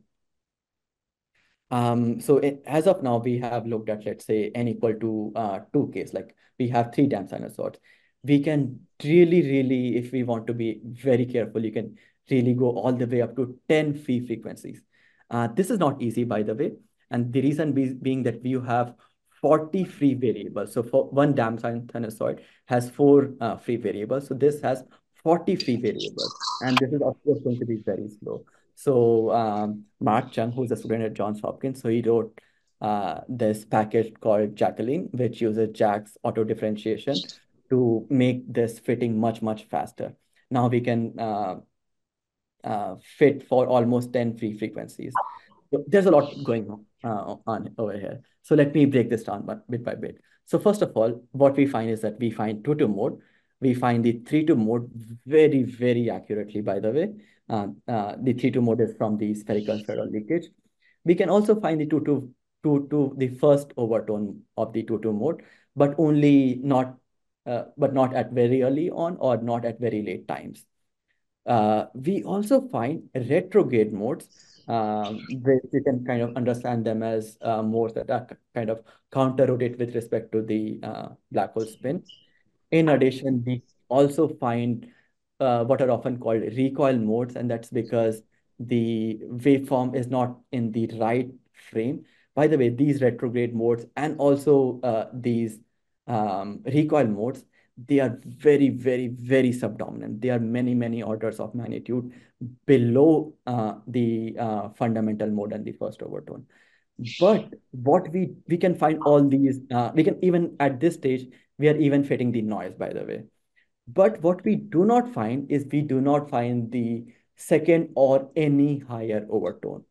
Um, so it, as of now, we have looked at, let's say, n equal to uh, two case, like we have three damn sinusoids. We can really, really, if we want to be very careful, you can really go all the way up to ten free frequencies. Uh, this is not easy, by the way. And the reason be, being that we have forty free variables. So for one damn sinusoid has four uh, free variables. So this has forty free variables. And this is, of course, going to be very slow. So um, Mark Chung, who's a student at Johns Hopkins, so he wrote uh, this package called Jacqueline, which uses Jack's auto differentiation to make this fitting much, much faster. Now we can uh, uh, fit for almost ten free frequencies. So there's a lot going on, uh, on over here. So let me break this down bit by bit. So first of all, what we find is that we find two two mode. We find the three two mode very, very accurately, by the way. Uh, uh, the three two mode is from the spherical ferrule leakage. We can also find the two two, the first overtone of the two two mode, but only not, uh, but not at very early on or not at very late times. Uh, we also find retrograde modes, um, which you can kind of understand them as uh, modes that are kind of counter-rotate with respect to the uh, black hole spin. In addition, we also find uh, what are often called recoil modes, and that's because the waveform is not in the right frame. By the way, these retrograde modes and also uh, these um, recoil modes, they are very, very, very subdominant. They are many, many orders of magnitude below uh, the uh, fundamental mode and the first overtone. But what we we can find all these, uh, we can even at this stage, we are even fitting the noise, by the way. But what we do not find is we do not find the second or any higher overtone.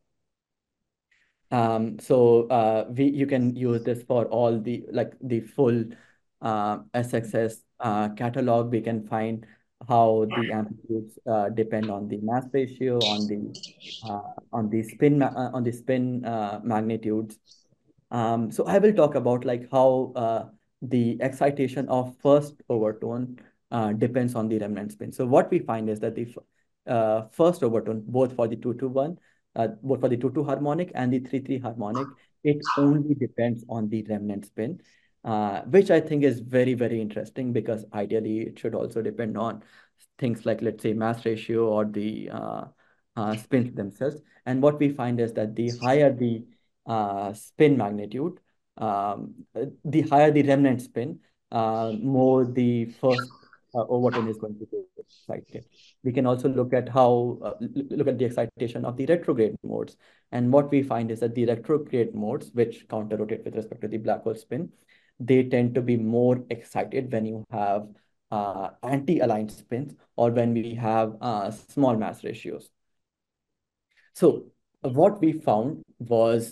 Um, so uh, we you can use this for all the like the full uh, S X S uh, catalog. We can find how the amplitudes uh, depend on the mass ratio, on the uh, on the spin uh, on the spin uh, magnitudes. Um, so I will talk about like how uh, the excitation of first overtone uh, depends on the remnant spin. So what we find is that the uh, first overtone, both for the two two one, uh, both for the two two harmonic and the three three harmonic, it only depends on the remnant spin, uh, which I think is very, very interesting because ideally it should also depend on things like, let's say, mass ratio or the uh, uh, spins themselves. And what we find is that the higher the uh, spin magnitude, um, uh, the higher the remnant spin, uh, more the first uh, overtone is going to be excited. We can also look at how uh, look at the excitation of the retrograde modes. And what we find is that the retrograde modes, which counter-rotate with respect to the black hole spin, they tend to be more excited when you have uh, anti-aligned spins or when we have uh, small mass ratios. So what we found was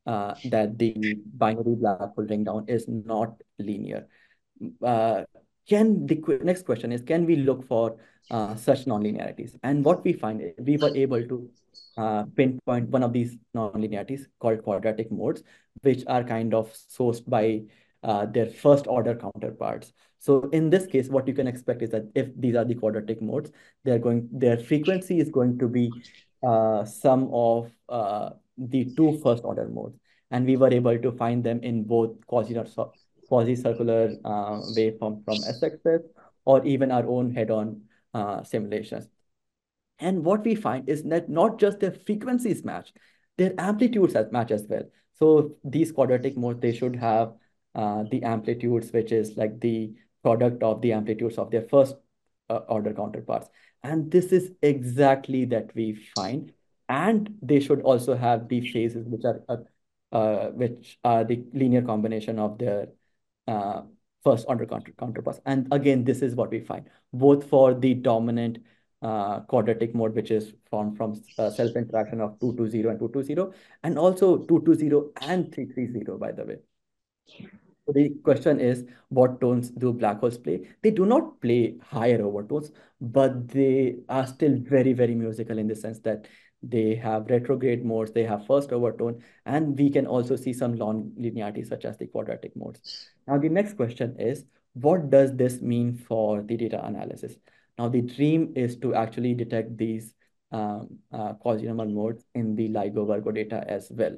uh, that the binary black hole ring down is not linear. Uh, can the qu- next question is, can we look for uh, such nonlinearities? And what we find is we were able to uh, pinpoint one of these nonlinearities called quadratic modes, which are kind of sourced by uh, their first order counterparts. So in this case, what you can expect is that if these are the quadratic modes, they're going, their frequency is going to be uh, sum of uh, the two first order modes. And we were able to find them in both quasi quasi-circular uh, waveform from S X S or even our own head-on uh, simulations. And what we find is that not just their frequencies match, their amplitudes match as well. So these quadratic modes, they should have uh, the amplitudes, which is like the product of the amplitudes of their first uh, order counterparts. And this is exactly that we find. And they should also have the phases, which are uh, uh, which are the linear combination of their uh, first order counter counterparts. And again, this is what we find, both for the dominant uh, quadratic mode, which is formed from uh, self-interaction of two two zero and two two zero, and also two two zero and three three zero, by the way. So the question is, what tones do black holes play? They do not play higher overtones, but they are still very, very musical in the sense that they have retrograde modes, they have first overtone, and we can also see some non-linearity such as the quadratic modes. Now, the next question is, what does this mean for the data analysis? Now, the dream is to actually detect these um, uh, quasi-normal modes in the LIGO Virgo data as well.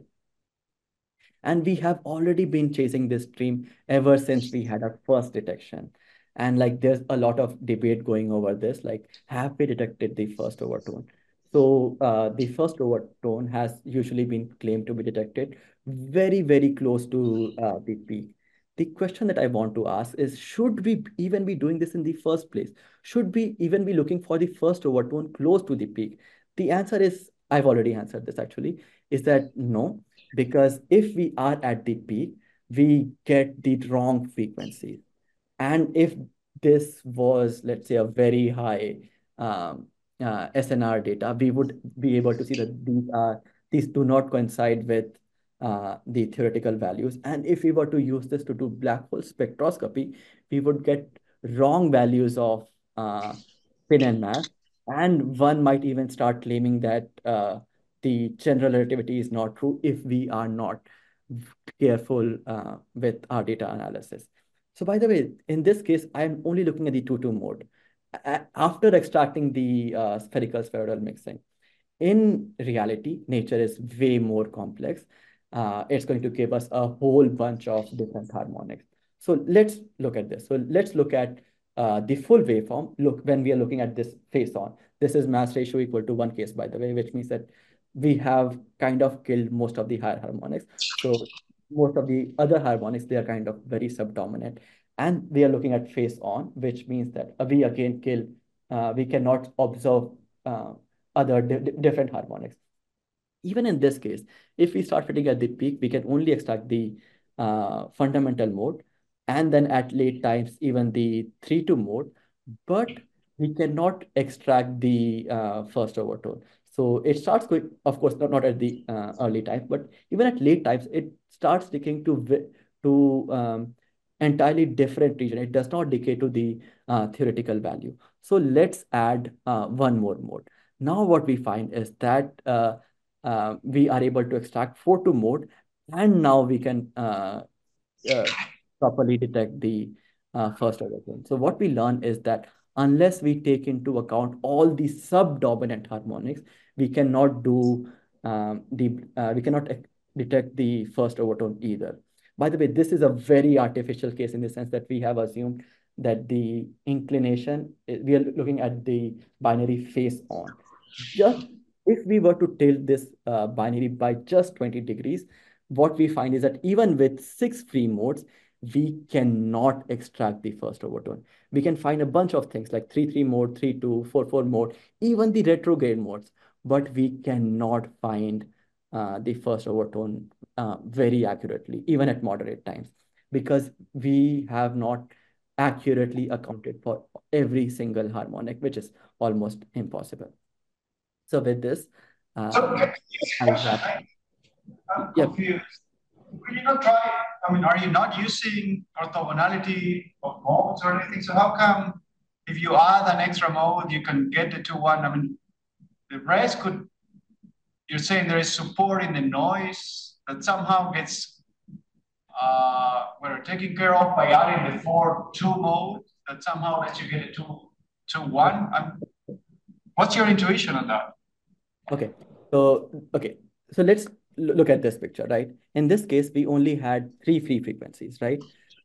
And we have already been chasing this dream ever since we had our first detection. And like there's a lot of debate going over this, like have we detected the first overtone? So uh, the first overtone has usually been claimed to be detected very, very close to uh, the peak. The question that I want to ask is, should we even be doing this in the first place? Should we even be looking for the first overtone close to the peak? The answer is, I've already answered this actually, is that no, because if we are at the peak, we get the wrong frequencies. And if this was, let's say, a very high um, uh, S N R data, we would be able to see that these are these do not coincide with uh, the theoretical values. And if we were to use this to do black hole spectroscopy, we would get wrong values of uh, spin and mass. And one might even start claiming that uh, the general relativity is not true if we are not careful uh, with our data analysis. So by the way, in this case, I'm only looking at the two two mode. A- After extracting the uh, spherical spheroidal mixing, in reality, nature is way more complex. Uh, it's going to give us a whole bunch of different harmonics. So let's look at this. So let's look at uh, the full waveform. Look, when we are looking at this face on, this is mass ratio equal to one case, by the way, which means that we have kind of killed most of the higher harmonics. So most of the other harmonics, they are kind of very subdominant. And we are looking at face on, which means that we again kill, uh, we cannot observe uh, other di different harmonics. Even in this case, if we start fitting at the peak, we can only extract the uh, fundamental mode, and then at late times, even the three two mode, but we cannot extract the uh, first overtone. So it starts going, of course, not, not at the uh, early times, but even at late times, it starts sticking to to um, entirely different region. It does not decay to the uh, theoretical value. So let's add uh, one more mode. Now what we find is that uh, uh, we are able to extract four two mode, and now we can uh, uh, properly detect the uh, first order tone. So what we learn is that unless we take into account all the subdominant harmonics, we cannot do um, the uh, we cannot detect the first overtone either. By the way, this is a very artificial case in the sense that we have assumed that the inclination, we are looking at the binary face on. Just if we were to tilt this uh, binary by just twenty degrees, what we find is that even with six free modes, we cannot extract the first overtone. We can find a bunch of things like three three mode, three two, four four mode, even the retrograde modes, but we cannot find uh, the first overtone uh, very accurately, even at moderate times, because we have not accurately accounted for every single harmonic, which is almost impossible. So with this, So, um, easy I'll question, wrap. right? I'm Yep. confused. Will you not try, I mean, are you not using orthogonality of modes or anything? So how come if you add an extra mode, you can get the two one? I mean, the rest could, you're saying there is support in the noise that somehow gets uh, we're taken care of by adding the four two mode that somehow lets you get a two two one. I'm, what's your intuition on that? Okay. So, okay. So let's l- look at this picture, right? In this case, we only had three free frequencies, right?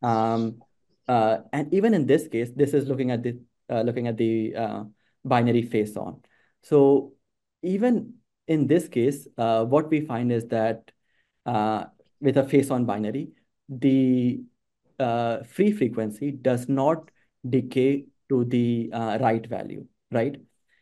Um, uh, and even in this case, this is looking at the uh, looking at the uh, binary face on. So even in this case, uh, what we find is that uh, with a face on binary, the uh, free frequency does not decay to the uh, right value, right?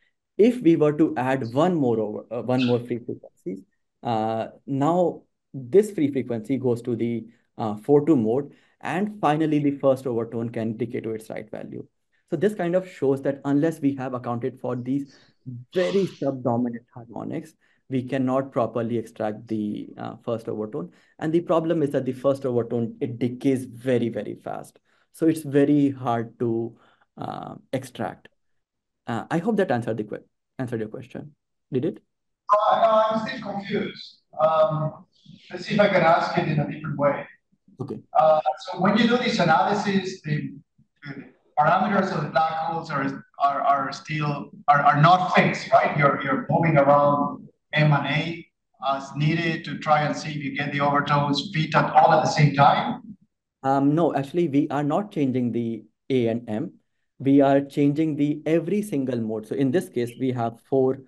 If we were to add one more over uh, one more free frequencies, uh, now this free frequency goes to the uh, four two mode, and finally the first overtone can decay to its right value. So this kind of shows that unless we have accounted for these very subdominant harmonics, we cannot properly extract the uh, first overtone. And the problem is that the first overtone, it decays very, very fast. So it's very hard to uh, extract. Uh, I hope that answered the que answered your question. Did it? Uh, no, I'm still confused. Um, let's see if I can ask it in a different way. Okay. Uh, so when you do this analysis, the, the parameters of the black holes are are, are still are, are not fixed, right? You're you're moving around M and A as needed to try and see if you get the overtones fit at all at the same time. Um, no, actually, we are not changing the A and M. We are changing the every single mode. So in this case, we have four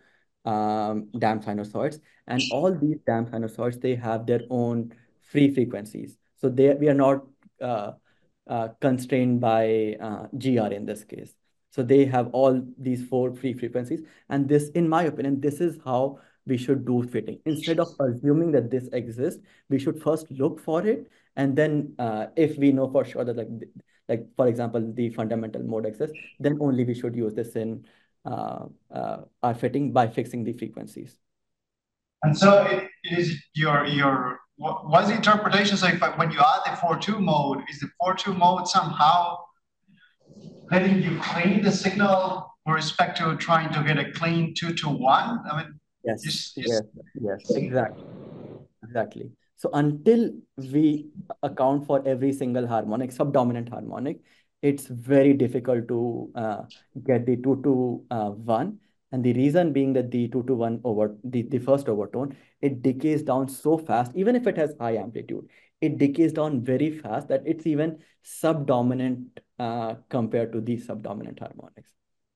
um, damped sinusoids, and all these damped sinusoids, they have their own free frequencies. So they we are not uh, uh, constrained by uh, G R in this case. So they have all these four free frequencies. And this, in my opinion, this is how we should do fitting. Instead of assuming that this exists, we should first look for it. And then uh, if we know for sure that like, like for example, the fundamental mode exists, then only we should use this in uh, uh, our fitting by fixing the frequencies. And so it, it is your your what, what's the interpretation? So if, when you add the four two mode, is the four two mode somehow letting you clean the signal with respect to trying to get a clean two to one? I mean, Yes, just, yes, just yes, exactly, exactly. So until we account for every single harmonic, subdominant harmonic, it's very difficult to uh, get the two to uh, one. And the reason being that the two to one over the, the first overtone, it decays down so fast, even if it has high amplitude, it decays down very fast that it's even subdominant uh, compared to the subdominant harmonics.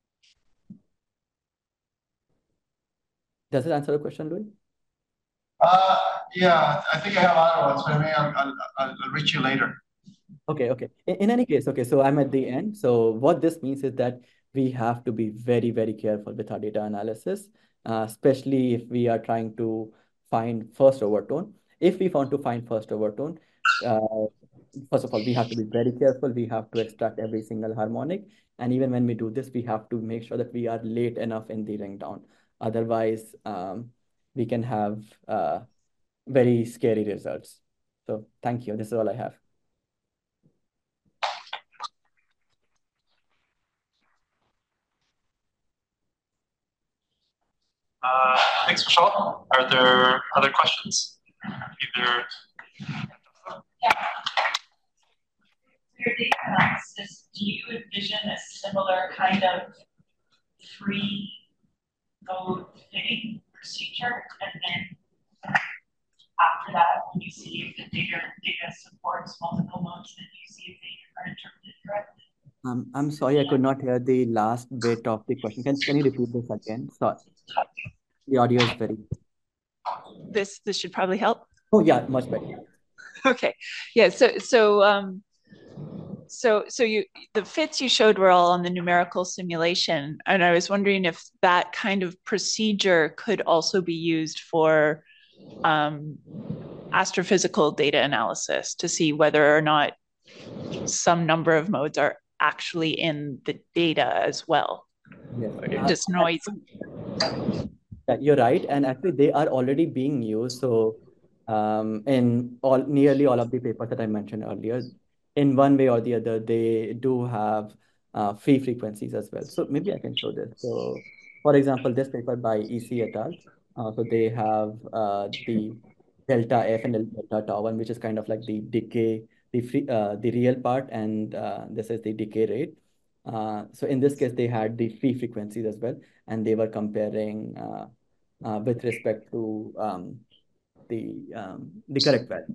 Does it answer the question, Louis? Uh, yeah, I think I have other ones, but maybe I'll, I'll, I'll reach you later. Okay, okay. In, in any case, okay, so I'm at the end. So what this means is that we have to be very, very careful with our data analysis, uh, especially if we are trying to find first overtone. If we want to find first overtone, uh, first of all, we have to be very careful. We have to extract every single harmonic. And even when we do this, we have to make sure that we are late enough in the ring down. Otherwise, um, we can have uh, very scary results. So thank you. This is all I have. Uh, thanks, Michelle. Are there other questions? Either. Yeah. Your data analysis, do you envision a similar kind of free mode fitting procedure? And then after that, when you see if the data, data supports multiple modes, then you see if they are interpreted correctly? Um, I'm sorry, I could not hear the last bit of the question. Can, can you repeat this again? Sorry. The audio is very... This this should probably help. Oh, yeah, much better. Okay. Yeah, so so um so so you the fits you showed were all on the numerical simulation, and I was wondering if that kind of procedure could also be used for um astrophysical data analysis to see whether or not some number of modes are actually in the data as well. Yes. Or just noise. Yeah, you're right. And actually, they are already being used. So um, in all nearly all of the papers that I mentioned earlier, in one way or the other, they do have uh, free frequencies as well. So maybe I can show this. So, for example, this paper by E C et al. Uh, so they have uh, the delta F and delta tau one, which is kind of like the decay, the free, uh, the real part, and uh, this is the decay rate. Uh, so in this case, they had the free frequencies as well, and they were comparing uh, uh, with respect to um, the um, the correct value.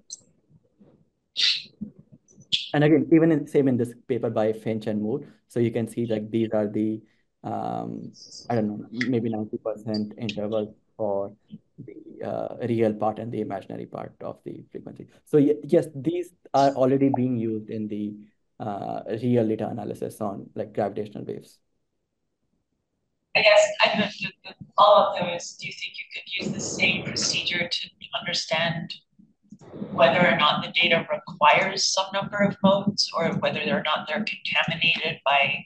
And again, even in same in this paper by Finch and Moore, so you can see like these are the um, I don't know, maybe ninety percent intervals for the uh, real part and the imaginary part of the frequency. So y yes, these are already being used in the uh, real data analysis on like gravitational waves. I guess I, the, the, the follow-up though is, do you think you could use the same procedure to understand whether or not the data requires some number of modes, or whether or not they're contaminated by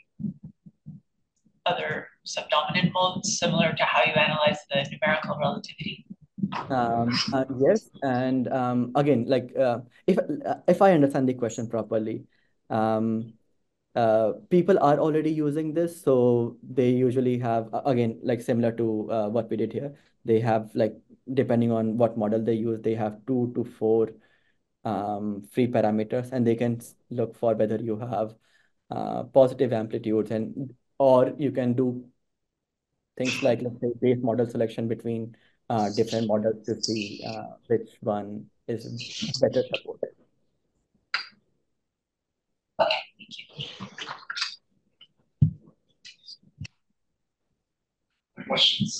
other subdominant modes, similar to how you analyze the numerical relativity? Um, uh, yes, and um, again, like uh, if uh, if I understand the question properly, um, uh, people are already using this, so they usually have uh, again like similar to uh, what we did here. They have like depending on what model they use, they have two to four um, free parameters, and they can s- look for whether you have uh, positive amplitudes, and or you can do things like let's say base model selection between uh, different models to see uh, which one is better supported. Okay, thank you. Questions?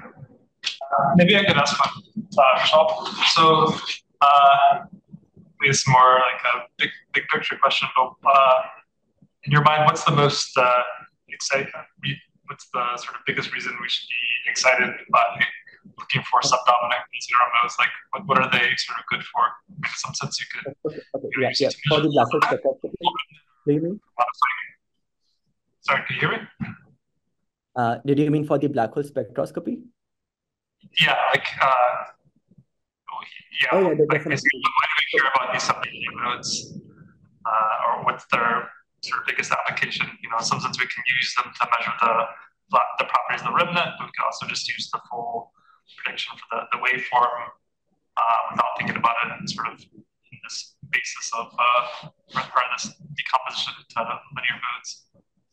Uh, maybe I could ask one, uh, Michelle. So, uh, it's more like a big, big picture question. But uh, in your mind, what's the most uh, exciting? What's the sort of biggest reason we should be excited by looking for subdominant zero modes? Like, what, what are they sort of good for? In some sense, you could. Okay, okay, You know, yeah, yeah. For the black hole spectroscopy, do you mean? Sorry, can you hear me? Uh, did you mean for the black hole spectroscopy? Yeah, like, uh, yeah, Oh, yeah, like, definitely. why do we care about these subdominant modes? Uh, or what's their sort of biggest application? You know, in some sense, we can use them to measure the the properties of the RimNet, but we can also just use the full prediction for the, the waveform uh, without thinking about it in sort of this basis of uh, or this decomposition to linear modes.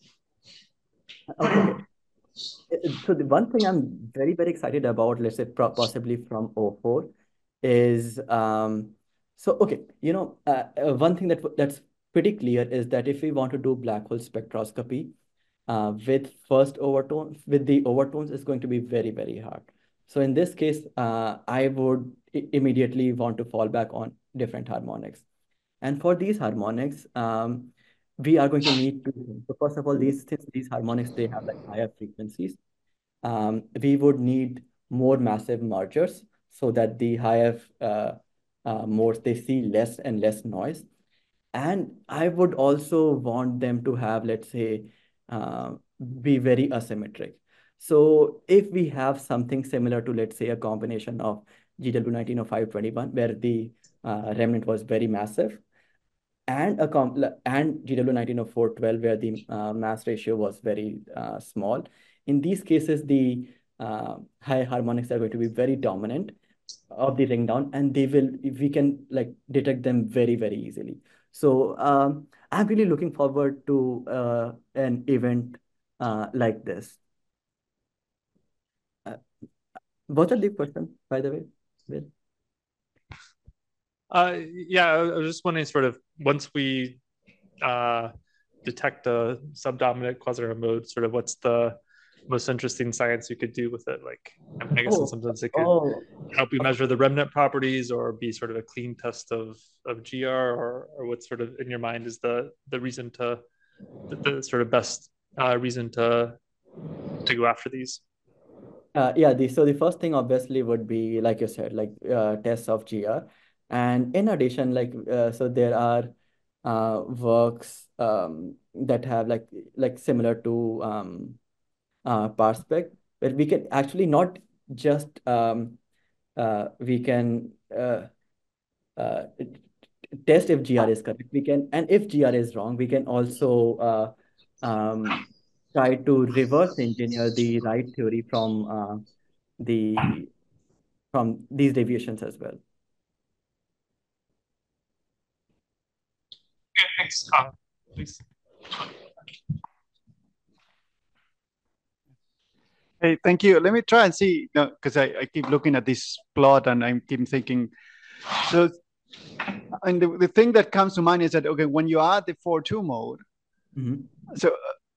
Okay, okay. So the one thing I'm very, very excited about, let's say possibly from O four, is um, so okay, you know, uh, uh, one thing that that's pretty clear is that if we want to do black hole spectroscopy uh, with first overtones, with the overtones, is going to be very, very hard. So in this case, uh, I would immediately want to fall back on different harmonics. And for these harmonics, um, we are going to need to, so first of all, these these harmonics, they have like higher frequencies. Um, we would need more massive mergers so that the higher uh, uh, modes, they see less and less noise. And I would also want them to have, let's say, uh, be very asymmetric. So if we have something similar to, let's say, a combination of G W nineteen oh five twenty-one, where the uh, remnant was very massive, and a comp and G W nineteen oh four twelve, where the uh, mass ratio was very uh, small. In these cases, the uh, high harmonics are going to be very dominant of the ring down, and they will, we can like detect them very, very easily. So um, I'm really looking forward to uh, an event uh, like this. Uh, what are the questions, by the way, Will? Uh, yeah, I was just wondering, sort of, once we uh, detect a subdominant quasar mode, sort of, what's the most interesting science you could do with it? Like, I guess Oh, in some sense it could oh, help you measure the remnant properties, or be sort of a clean test of of G R, or or what sort of in your mind is the the reason to the, the sort of best uh, reason to to go after these? Uh, yeah, the, so the first thing obviously would be, like you said, like uh, tests of G R. And in addition, like, uh, so there are uh, works um, that have like, like similar to um, uh, Parspec, where we can actually not just, um, uh, we can uh, uh, test if G R is correct. We can, and if G R is wrong, we can also uh, um, try to reverse engineer the right theory from uh, the from these deviations as well. Okay, thanks. Uh, please. Hey, thank you. Let me try and see, because I, I keep looking at this plot and I keep thinking. So, and the, the thing that comes to mind is that, okay, when you add the four two mode, mm-hmm. so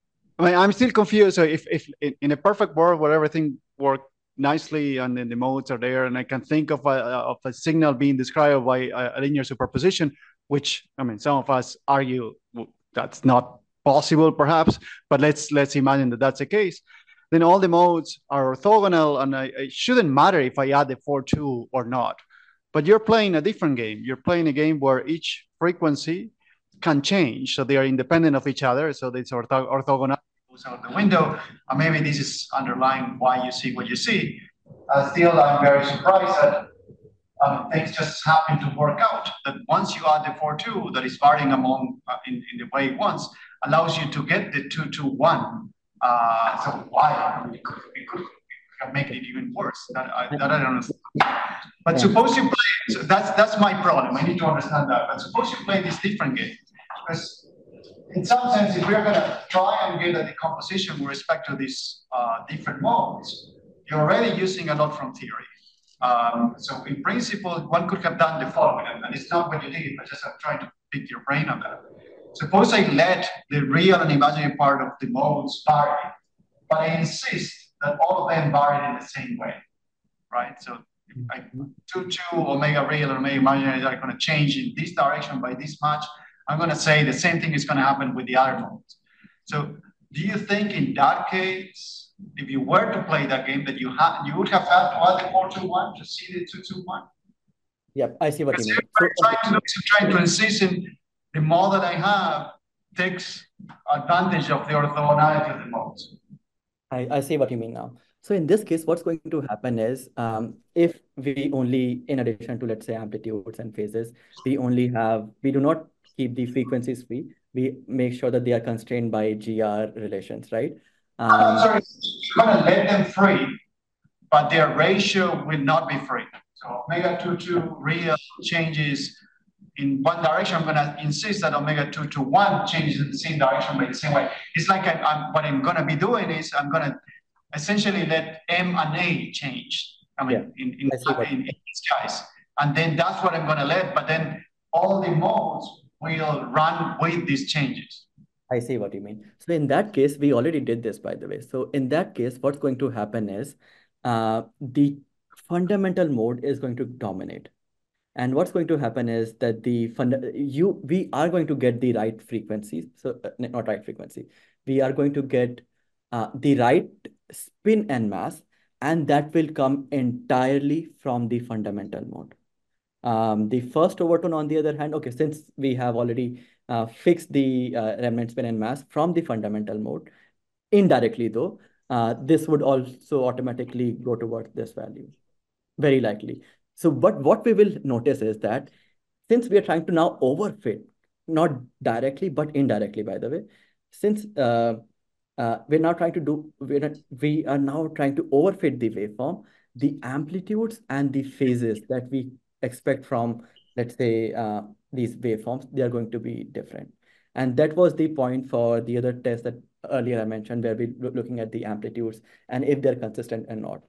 I mean, I'm still confused. So if, if in, in a perfect world where everything worked nicely and then the modes are there, and I can think of a, of a signal being described by a, a linear superposition, which, I mean, some of us argue that's not possible perhaps, but let's let's imagine that that's the case. Then all the modes are orthogonal, and I, it shouldn't matter if I add the four two or not. But you're playing a different game. You're playing a game where each frequency can change, so they are independent of each other. So it's ortho orthogonal. Out the window, and maybe this is underlying why you see what you see. Uh, still, I'm very surprised that um, things just happen to work out. That once you add the four two, that is varying among uh, in, in the way it wants, allows you to get the two two one. Uh, so why? I mean, it could, it could make it even worse. That I, that I don't understand. But yeah. Suppose you play. So that's that's my problem. I need to understand that. But suppose you play this different game, because in some sense, if we're going to try and get a decomposition with respect to these uh, different modes, you're already using a lot from theory. Um, so in principle, one could have done the following, and it's not what you did, but just I'm trying to pick your brain on that. Suppose I let the real and imaginary part of the modes vary, but I insist that all of them vary in the same way, right? So I, two, two, omega real and omega imaginary are going to change in this direction by this much. I'm going to say the same thing is going to happen with the other modes. So do you think in that case, if you were to play that game, that you have you would have had to add the four two one to see the two two one? Yep, I see what you mean. So, trying, to, trying to insist in the mode that I have takes advantage of the orthogonality of the modes. I, I see what you mean now. So in this case, what's going to happen is um, if we only, in addition to, let's say, amplitudes and phases, we only have, we do not keep the frequencies free. We make sure that they are constrained by G R relations, right? Um, I'm sorry, you're going to let them free, but their ratio will not be free. So omega two two real changes in one direction. I'm going to insist that omega two two one changes in the same direction by the same way. It's like I'm, I'm, what I'm going to be doing is I'm going to essentially let M and A change. I mean, yeah, in, in, in, in these guys. And then that's what I'm going to let, but then all the modes will run with these changes. I see what you mean. So in that case, we already did this, by the way. So in that case, what's going to happen is uh, the fundamental mode is going to dominate. And what's going to happen is that the fund you we are going to get the right frequencies. So uh, not right frequency. We are going to get uh, the right spin and mass, and that will come entirely from the fundamental mode. Um, the first overtone, on the other hand, okay, since we have already uh, fixed the uh, remnant spin and mass from the fundamental mode, indirectly though, uh, this would also automatically go towards this value, very likely. So, but what we will notice is that since we are trying to now overfit, not directly, but indirectly, by the way, since uh, uh, we're now trying to do, we're not, we are now trying to overfit the waveform, the amplitudes and the phases that we expect from, let's say, uh, these waveforms, they are going to be different. And that was the point for the other test that earlier I mentioned, where we were looking at the amplitudes and if they're consistent and not.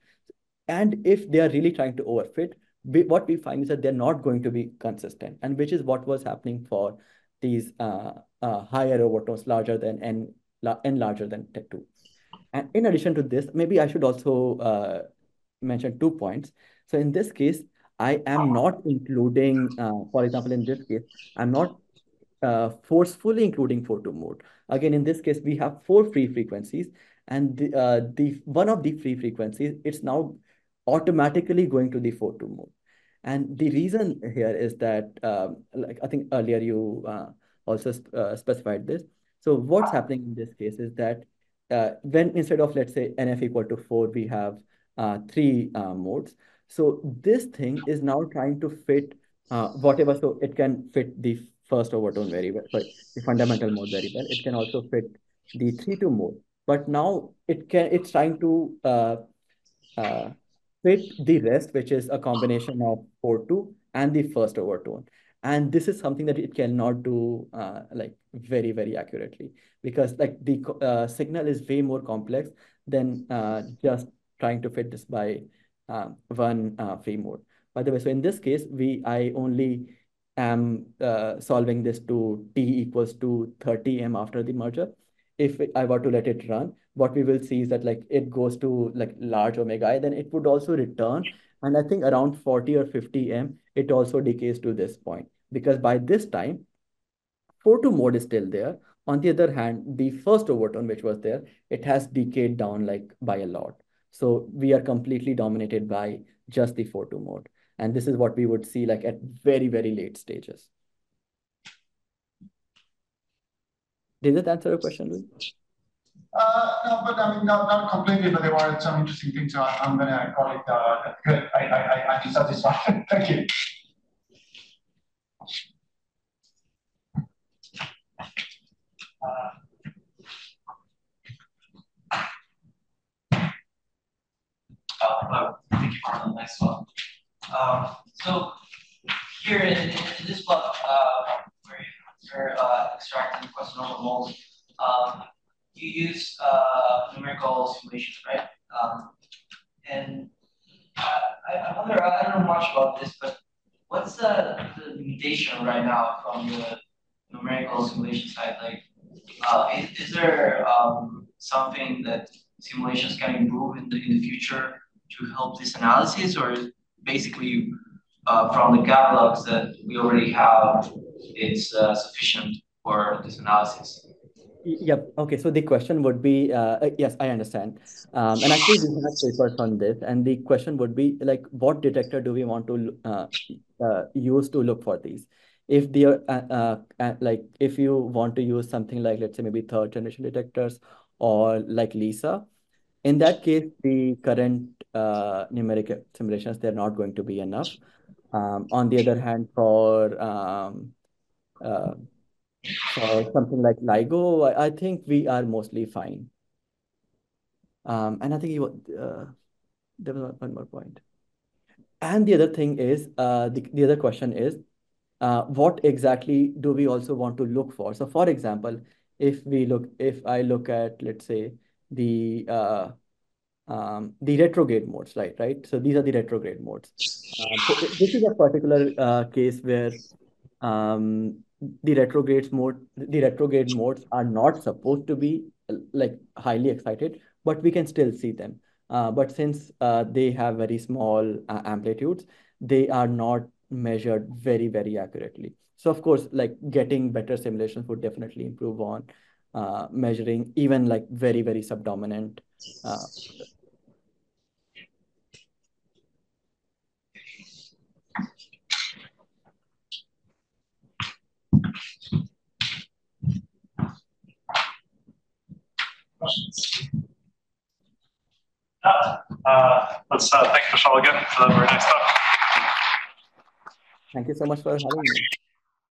And if they are really trying to overfit, we, what we find is that they're not going to be consistent, and which is what was happening for these uh, uh, higher overtones larger than n, n larger than two. And in addition to this, maybe I should also uh, mention two points. So in this case, I am not including, uh, for example, in this case, I'm not uh, forcefully including four two mode. Again, in this case, we have four free frequencies, and the, uh, the one of the free frequencies, it's now automatically going to the four two mode. And the reason here is that, um, like I think earlier you uh, also sp uh, specified this. So what's happening in this case is that uh, when instead of, let's say, N F equal to four, we have uh, three uh, modes. So this thing is now trying to fit uh, whatever, so it can fit the first overtone very well, sorry, the fundamental mode very well. It can also fit the three two mode, but now it can, it's trying to uh, uh, fit the rest, which is a combination of four two and the first overtone. And this is something that it cannot do uh, like very, very accurately, because like the uh, signal is way more complex than uh, just trying to fit this by uh, one uh, free mode. By the way, so in this case, we I only am uh, solving this to t equals to thirty M after the merger. If I were to let it run, what we will see is that like it goes to like large omega I, then it would also return. And I think around forty or fifty M, it also decays to this point, because by this time, four two mode is still there. On the other hand, the first overtone, which was there, it has decayed down like by a lot. So we are completely dominated by just the four two mode. And this is what we would see like at very, very late stages. Did that answer your question, Louis? Uh, no, but I mean, not, not completely, but there were some interesting things, so I'm going to call it uh, good. I, I, I, I'm satisfied. Thank you. Uh, uh, thank you for the next one. Um, so here in, in, in this block, uh, where you're uh, extracting question over mold, um, you use uh, numerical simulations, right? Um, and I, I wonder, I don't know much about this, but what's the, the limitation right now from the numerical simulation side? Like, uh, is, is there um, something that simulations can improve in the, in the future to help this analysis, or basically uh, from the catalogs that we already have, it's uh, sufficient for this analysis? Yep. Okay. So the question would be, uh, yes, I understand. Um, and actually, we have papers on this. And the question would be like, what detector do we want to uh, uh, use to look for these? If they are uh, uh, uh, like, if you want to use something like, let's say, maybe third generation detectors or like LISA, in that case, the current uh, numeric simulations, they're not going to be enough. Um, on the other hand, for um, uh, for something like LIGO, I, I think we are mostly fine. Um, and I think you, uh, there was one more point. And the other thing is, uh, the, the other question is, uh, what exactly do we also want to look for? So for example, if we look, if I look at, let's say, the uh, um, the retrograde modes, right? Right. So these are the retrograde modes. Um, so this is a particular uh, case where um, the retrograde mode, the retrograde modes are not supposed to be like highly excited, but we can still see them. Uh, but since uh, they have very small uh, amplitudes, they are not measured very, very accurately. So of course, like getting better simulations would definitely improve on uh, measuring even like very, very subdominant uh, Questions? Uh, let's uh, thank Vishal again for that very nice talk. Thank you so much for having me.